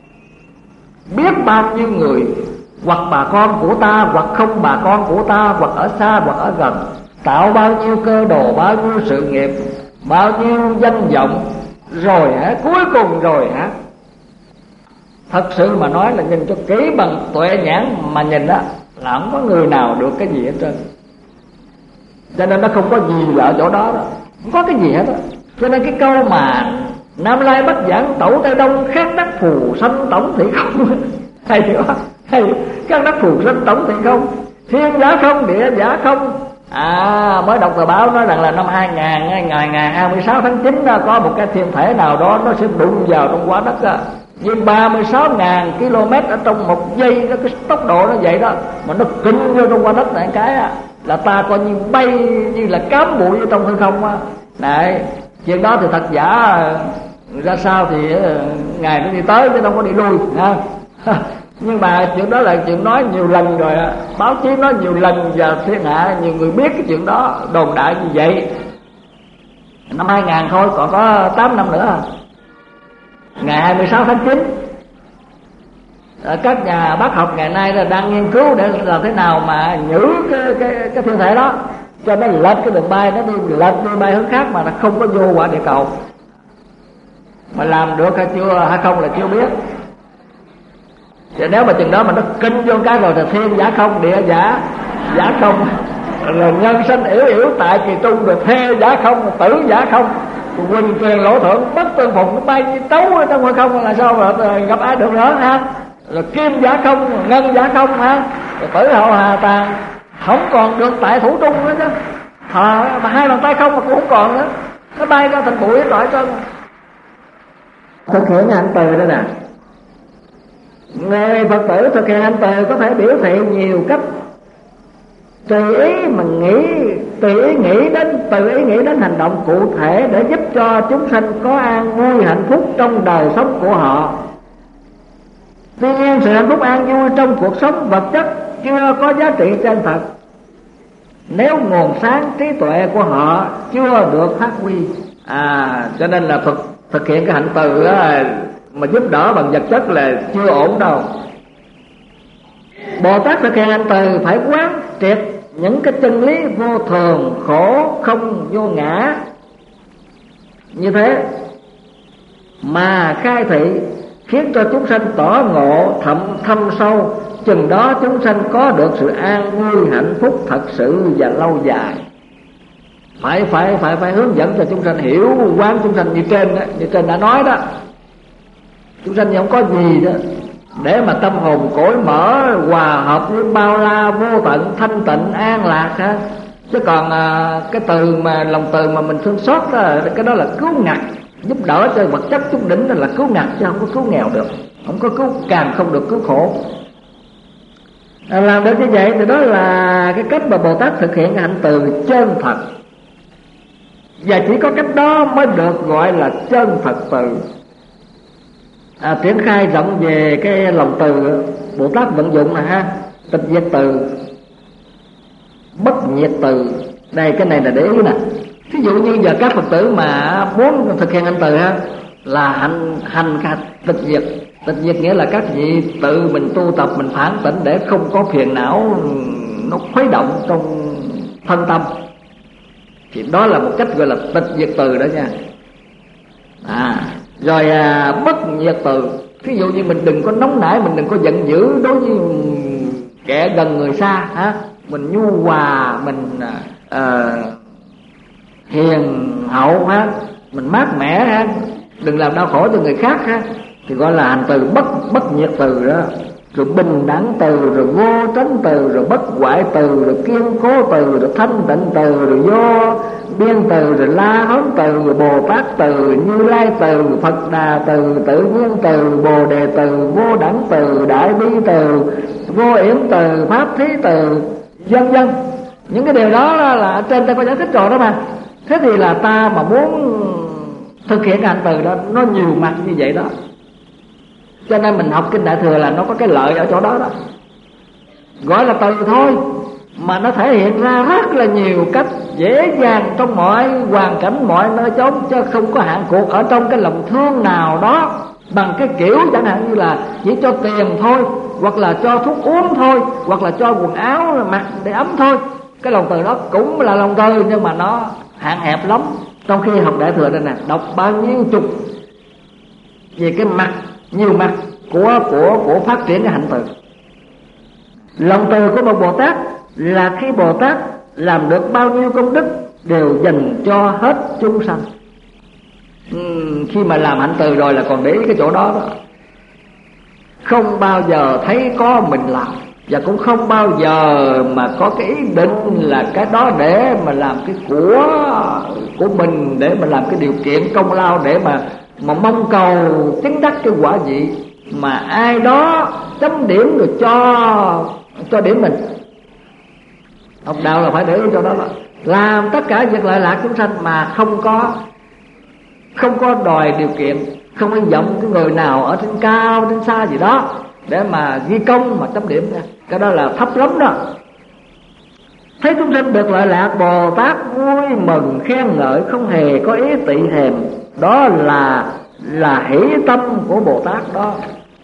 biết bao nhiêu người, hoặc bà con của ta, hoặc không bà con của ta, hoặc ở xa hoặc ở gần, tạo bao nhiêu cơ đồ, bao nhiêu sự nghiệp, bao nhiêu danh vọng, rồi hả cuối cùng rồi hả thật sự mà nói là nhìn cho kỹ bằng tuệ nhãn mà nhìn đó là không có người nào được cái gì hết trơn. Cho nên nó không có gì là ở chỗ đó đó, không có cái gì hết đó. Cho nên cái câu mà Nam Lai Bắc Giảng Tẩu Tây Đông khác đắc phù sanh tổng thị không hay chưa? Hay khác đắc phù sanh tổng thị không, thiên giả không, địa giả không. À mới đọc tờ báo nói rằng là năm hai nghìn, ngày ngày hai mươi sáu tháng chín có một cái thiên thể nào đó nó sẽ đụng vào trong quả đất á, với ba mươi sáu nghìn ki lô mét ở trong một giây, nó cái tốc độ nó vậy đó, mà nó kinh vô trong quả đất này cái á, là ta coi như bay như là cám bụi ở trong hư không á. Này chuyện đó thì thật giả ra sao thì ngày nó đi tới chứ không có đi lui ha. Nhưng mà chuyện đó là chuyện nói nhiều lần rồi, báo chí nói nhiều lần và thiên hạ nhiều người biết cái chuyện đó, đồn đại như vậy. Năm hai nghìn thôi, còn có tám năm nữa. Ngày hai mươi sáu tháng chín, các nhà bác học ngày nay là đang nghiên cứu để làm thế nào mà nhử cái cái cái thiên thể đó cho nó lệch cái đường bay, nó đi lệch đi bay hướng khác mà nó không có vô quả địa cầu. Mà làm được hay chưa hay không là chưa biết. Thì nếu mà chừng đó mà nó kinh vô cái rồi thì thiên giả không, địa giả giả không, rồi nhân sinh yếu yếu tại kỳ trung, rồi thê giả không, tử giả không, quỳnh quyền lỗ thượng bất tương phụng, nó bay như trấu ở trong hư không là sao mà gặp ai được nữa ha. Rồi kim giả không, ngân giả không ha, rồi tử hậu hà tàn không còn được tại thủ trung nữa chứ. À, mà hai bàn tay không mà cũng không còn nữa, nó bay ra thành bụi trọi trơn. Thực hiện hạnh từ đây nè, người Phật tử thực hiện hạnh từ có thể biểu thị nhiều cách. tùy ý mà nghĩ, tùy ý nghĩ đến, tùy ý nghĩ đến hành động cụ thể để giúp cho chúng sanh có an vui hạnh phúc trong đời sống của họ. Tuy nhiên sự hạnh phúc an vui trong cuộc sống vật chất chưa có giá trị chân thật nếu nguồn sáng trí tuệ của họ chưa được phát huy. À, cho nên là thực, thực hiện cái hạnh từ đó mà giúp đỡ bằng vật chất là chưa ổn đâu. Bồ Tát thực hiện hạnh từ phải quán triệt những cái chân lý vô thường, khổ, không, vô ngã. Như thế mà khai thị khiến cho chúng sanh tỏ ngộ thậm thâm sâu, chừng đó chúng sanh có được sự an vui hạnh phúc thật sự và lâu dài. Phải phải phải phải hướng dẫn cho chúng sanh hiểu quán chúng sanh như trên đó, như trên đã nói đó. Chúng sanh không có gì đó để mà tâm hồn cởi mở, hòa hợp với bao la vô tận, thanh tịnh an lạc ha. Chứ còn à, cái từ mà lòng từ mà mình thương xót đó, cái đó là cứu ngặt, giúp đỡ cho vật chất chút đỉnh, đó là cứu ngặt chứ không có cứu nghèo được, không có cứu, càng không được cứu khổ. À, làm được như vậy thì đó là cái cách mà Bồ Tát thực hiện cái hạnh từ chân thật, và chỉ có cách đó mới được gọi là chân thật từ. À, triển khai rộng về cái lòng từ, Bồ Tát vận dụng là ha, tịch diệt từ, bất nhiệt từ. Đây cái này là để ý nè. Ví dụ như giờ các Phật tử mà muốn thực hiện hạnh từ ha, là hành hành tịch diệt. Tịch diệt nghĩa là các vị tự mình tu tập, mình phản tỉnh để không có phiền não nó khuấy động trong thân tâm, thì đó là một cách gọi là tịch diệt từ đó nha. À, rồi à, bất nhiệt từ, ví dụ như mình đừng có nóng nảy, mình đừng có giận dữ đối với kẻ gần người xa ha, mình nhu hòa, mình à, hiền hậu ha, mình mát mẻ ha, đừng làm đau khổ cho người khác ha, thì gọi là hành từ bất bất nhiệt từ đó. Rồi bình đẳng từ, rồi vô tránh từ, rồi bất hoại từ, rồi kiên cố từ, rồi thanh tịnh từ, rồi vô biên từ, rồi la hán từ, rồi Bồ Tát từ, Như Lai từ, Phật Đà từ, tự nhiên từ, Bồ Đề từ, vô đẳng từ, đại bi từ, vô yểm từ, pháp thí từ, vân vân. Những cái điều đó là, là trên ta có giải thích rồi đó mà. Thế thì là ta mà muốn thực hiện hành từ đó, nó nhiều mặt như vậy đó. Cho nên mình học Kinh Đại Thừa là nó có cái lợi ở chỗ đó đó. Gọi là từ thôi mà nó thể hiện ra rất là nhiều cách dễ dàng trong mọi hoàn cảnh, mọi nơi chốn, chứ không có hạn cuộc ở trong cái lòng thương nào đó bằng cái kiểu chẳng hạn như là chỉ cho tiền thôi, hoặc là cho thuốc uống thôi, hoặc là cho quần áo mặc để ấm thôi. Cái lòng từ đó cũng là lòng từ, nhưng mà nó hạn hẹp lắm. Trong khi học Đại Thừa đây nè, đọc bao nhiêu chục về cái mặt, nhiều mặt của của của phát triển cái hạnh từ. Lòng từ của một Bồ Tát là khi Bồ Tát làm được bao nhiêu công đức đều dành cho hết chúng sanh. uhm, Khi mà làm hạnh từ rồi là còn để ý cái chỗ đó đó, không bao giờ thấy có mình làm, và cũng không bao giờ mà có cái ý định là cái đó để mà làm cái của của mình, để mà làm cái điều kiện công lao, để mà mà mong cầu chứng đắc cái quả vị mà ai đó chấm điểm rồi cho cho điểm mình. Học đạo là phải để ý cho đó là làm tất cả việc lợi lạc chúng sanh mà không có không có đòi điều kiện, không có vọng cái người nào ở trên cao trên xa gì đó để mà ghi công mà chấm điểm nha. Cái đó là thấp lắm đó. Thấy chúng sanh được lợi lạc, Bồ Tát vui mừng khen ngợi, không hề có ý tị thèm. Đó là là hỷ tâm của Bồ Tát đó.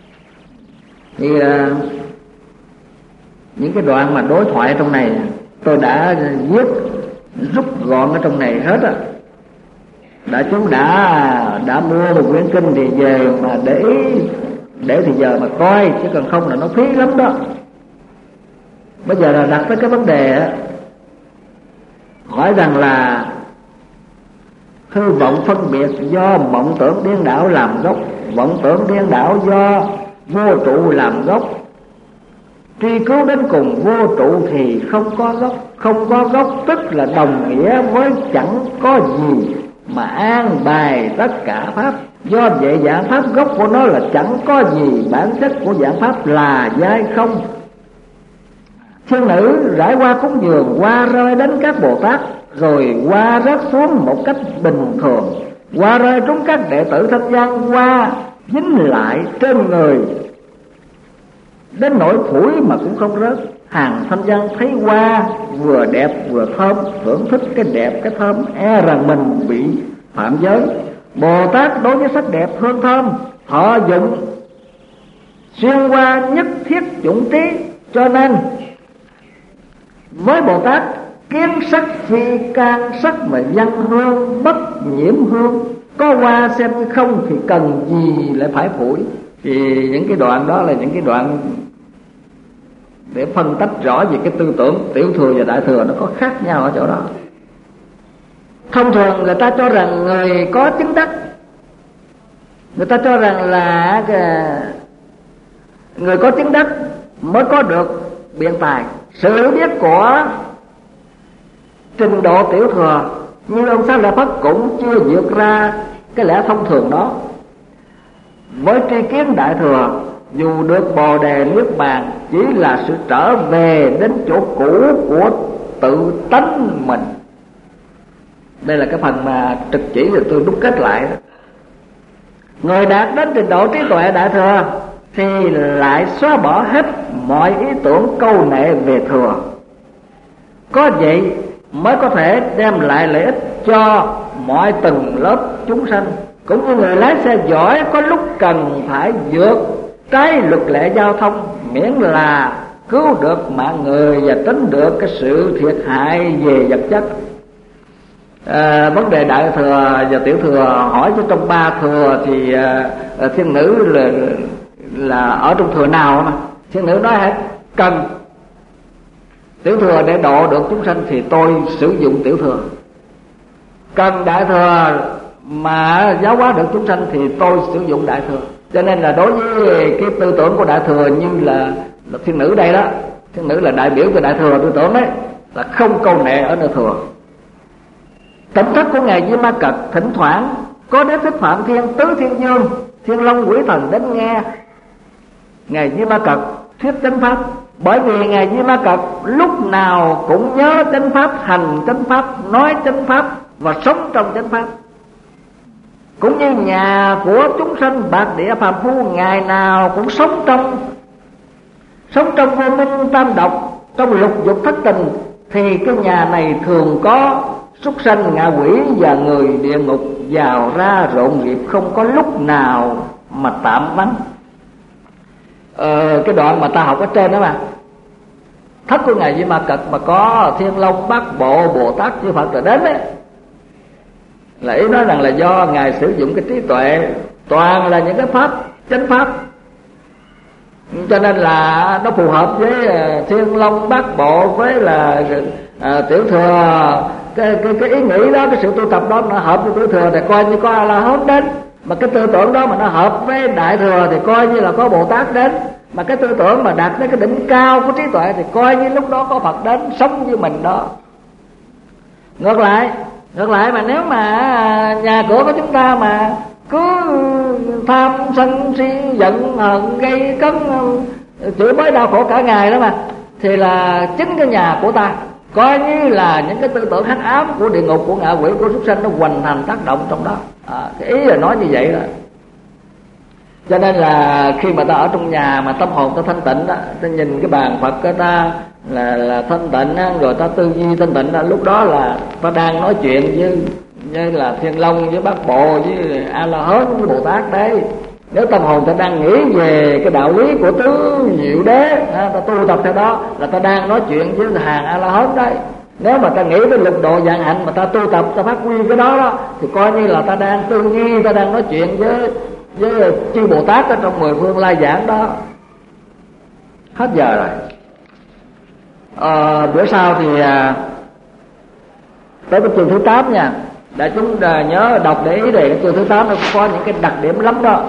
Thì uh, những cái đoạn mà đối thoại trong này tôi đã viết rút gọn ở trong này hết á. Đã chúng đã đã mua một quyển kinh thì về mà để ý, để thì giờ mà coi, chứ còn không là nó phí lắm đó. Bây giờ là đặt tới cái vấn đề á, hỏi rằng là hư vọng phân biệt do vọng tưởng điên đảo làm gốc, vọng tưởng điên đảo do vô trụ làm gốc. Truy cứu đến cùng vô trụ thì không có gốc, không có gốc tức là đồng nghĩa với chẳng có gì mà an bài tất cả pháp. Do vậy dạng pháp gốc của nó là chẳng có gì, bản chất của dạng pháp là giai không. Thiên nữ rải hoa cúng dường, hoa rơi đến các Bồ Tát, rồi hoa rớt xuống một cách bình thường. Hoa rơi trúng các đệ tử thanh văn, hoa dính lại trên người đến nỗi phủi mà cũng không rớt. Hàng thanh văn thấy hoa vừa đẹp vừa thơm, thưởng thức cái đẹp cái thơm, e rằng mình bị phạm giới. Bồ Tát đối với sắc đẹp hương thơm thọ dụng xuyên hoa nhất thiết dụng trí, cho nên với Bồ Tát kiến sắc phi can sắc mà văn hương bất nhiễm hương, có hoa xem không thì cần gì lại phải phủi. Thì những cái đoạn đó là những cái đoạn để phân tách rõ về cái tư tưởng tiểu thừa và đại thừa nó có khác nhau ở chỗ đó. Thông thường người ta cho rằng người có chứng đắc, người ta cho rằng là người có chứng đắc mới có được biện tài. Sự biết của trình độ tiểu thừa như ông Xá Lợi Phất cũng chưa vượt ra cái lẽ thông thường đó. Với tri kiến đại thừa, dù được Bồ Đề Niết Bàn chỉ là sự trở về đến chỗ cũ của tự tánh mình. Đây là cái phần mà trực chỉ rồi tôi đúc kết lại đó. Người đạt đến trình độ trí tuệ đại thừa thì lại xóa bỏ hết mọi ý tưởng câu nệ về thừa. Có vậy mới có thể đem lại lợi ích cho mọi tầng lớp chúng sanh. Cũng như người lái xe giỏi có lúc cần phải vượt trái luật lệ giao thông, miễn là cứu được mạng người và tránh được cái sự thiệt hại về vật chất. À, vấn đề đại thừa và tiểu thừa hỏi cho trong ba thừa thì à, thiên nữ là là ở trong thừa nào mà thiên nữ nói hết cần tiểu thừa để độ được chúng sanh thì tôi sử dụng tiểu thừa, cần đại thừa mà giáo hóa được chúng sanh thì tôi sử dụng đại thừa. Cho nên là đối với cái tư tưởng của đại thừa như là, là thiên nữ đây đó, thiên nữ là đại biểu của đại thừa tư tưởng đấy, là không câu nệ ở nơi thừa. Tỉnh thức của ngài Di Ma Cật thỉnh thoảng có đế thích Phạm Thiên, Tứ Thiên Dương, Thiên Long Quỷ Thần đến nghe ngài Di Ma Cật thuyết chánh pháp. Bởi vì ngài Di Ma Cật lúc nào cũng nhớ chánh pháp, hành chánh pháp, nói chánh pháp và sống trong chánh pháp. Cũng như nhà của chúng sanh bạc địa phàm phu ngày nào cũng sống trong sống trong vô minh tam độc, trong lục dục thất tình, thì cái nhà này thường có súc sanh, ngạ quỷ và người địa ngục vào ra rộn rịp, không có lúc nào mà tạm vắng. Ờ, cái đoạn mà ta học ở trên đó mà, thất của ngài Di Ma Cật mà có Thiên Long Bát Bộ Bồ Tát chư Phật rồi đến đấy, là ý nói rằng là do ngài sử dụng cái trí tuệ, toàn là những cái pháp chánh pháp, cho nên là nó phù hợp với Thiên Long Bát Bộ, với là à, tiểu thừa. Cái, cái, cái ý nghĩ đó, cái sự tu tập đó nó hợp với tiểu thừa thì coi như có là hốt đến. Mà cái tư tưởng đó mà nó hợp với đại thừa thì coi như là có Bồ Tát đến. Mà cái tư tưởng mà đạt đến cái đỉnh cao của trí tuệ thì coi như lúc đó có Phật đến sống với mình đó. Ngược lại, ngược lại mà nếu mà nhà cửa của chúng ta mà cứ tham sân si giận hờn gây cấn chửi bới đau khổ cả ngày đó mà, thì là chính cái nhà của ta coi như là những cái tư tưởng hắc ám của địa ngục, của ngạ quỷ, của súc sanh nó hoành hành tác động trong đó. À, cái ý là nói như vậy đó. Cho nên là khi mà ta ở trong nhà mà tâm hồn ta thanh tịnh đó, ta nhìn cái bàn Phật của ta là là thanh tịnh đó, rồi ta tư duy thanh tịnh đó, lúc đó là ta đang nói chuyện với như là Thiên Long với Bát Bộ với A La Hán với Bồ Tát đấy. Nếu tâm hồn ta đang nghĩ về cái đạo lý của tứ diệu đế, ta tu tập theo đó là ta đang nói chuyện với hàng A La Hán đấy. Nếu mà ta nghĩ với lục độ vạn hạnh mà ta tu tập, ta phát huy cái đó đó, thì coi như là ta đang tư duy, ta đang nói chuyện với với chư Bồ Tát ở trong mười phương lai giảng đó. Hết giờ rồi. À, bữa sau thì à, tới cái chương thứ tám nha. Để chúng ta nhớ đọc để ý, để cái chương thứ tám nó có những cái đặc điểm lắm đó.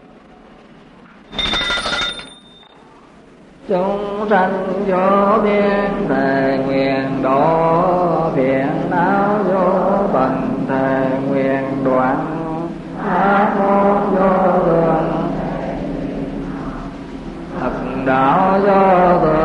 Chúng sanh vô biên thề nguyện độ, phiền não vô tận thề nguyện đoạn. A môn vô lượng Phật đạo vô lượng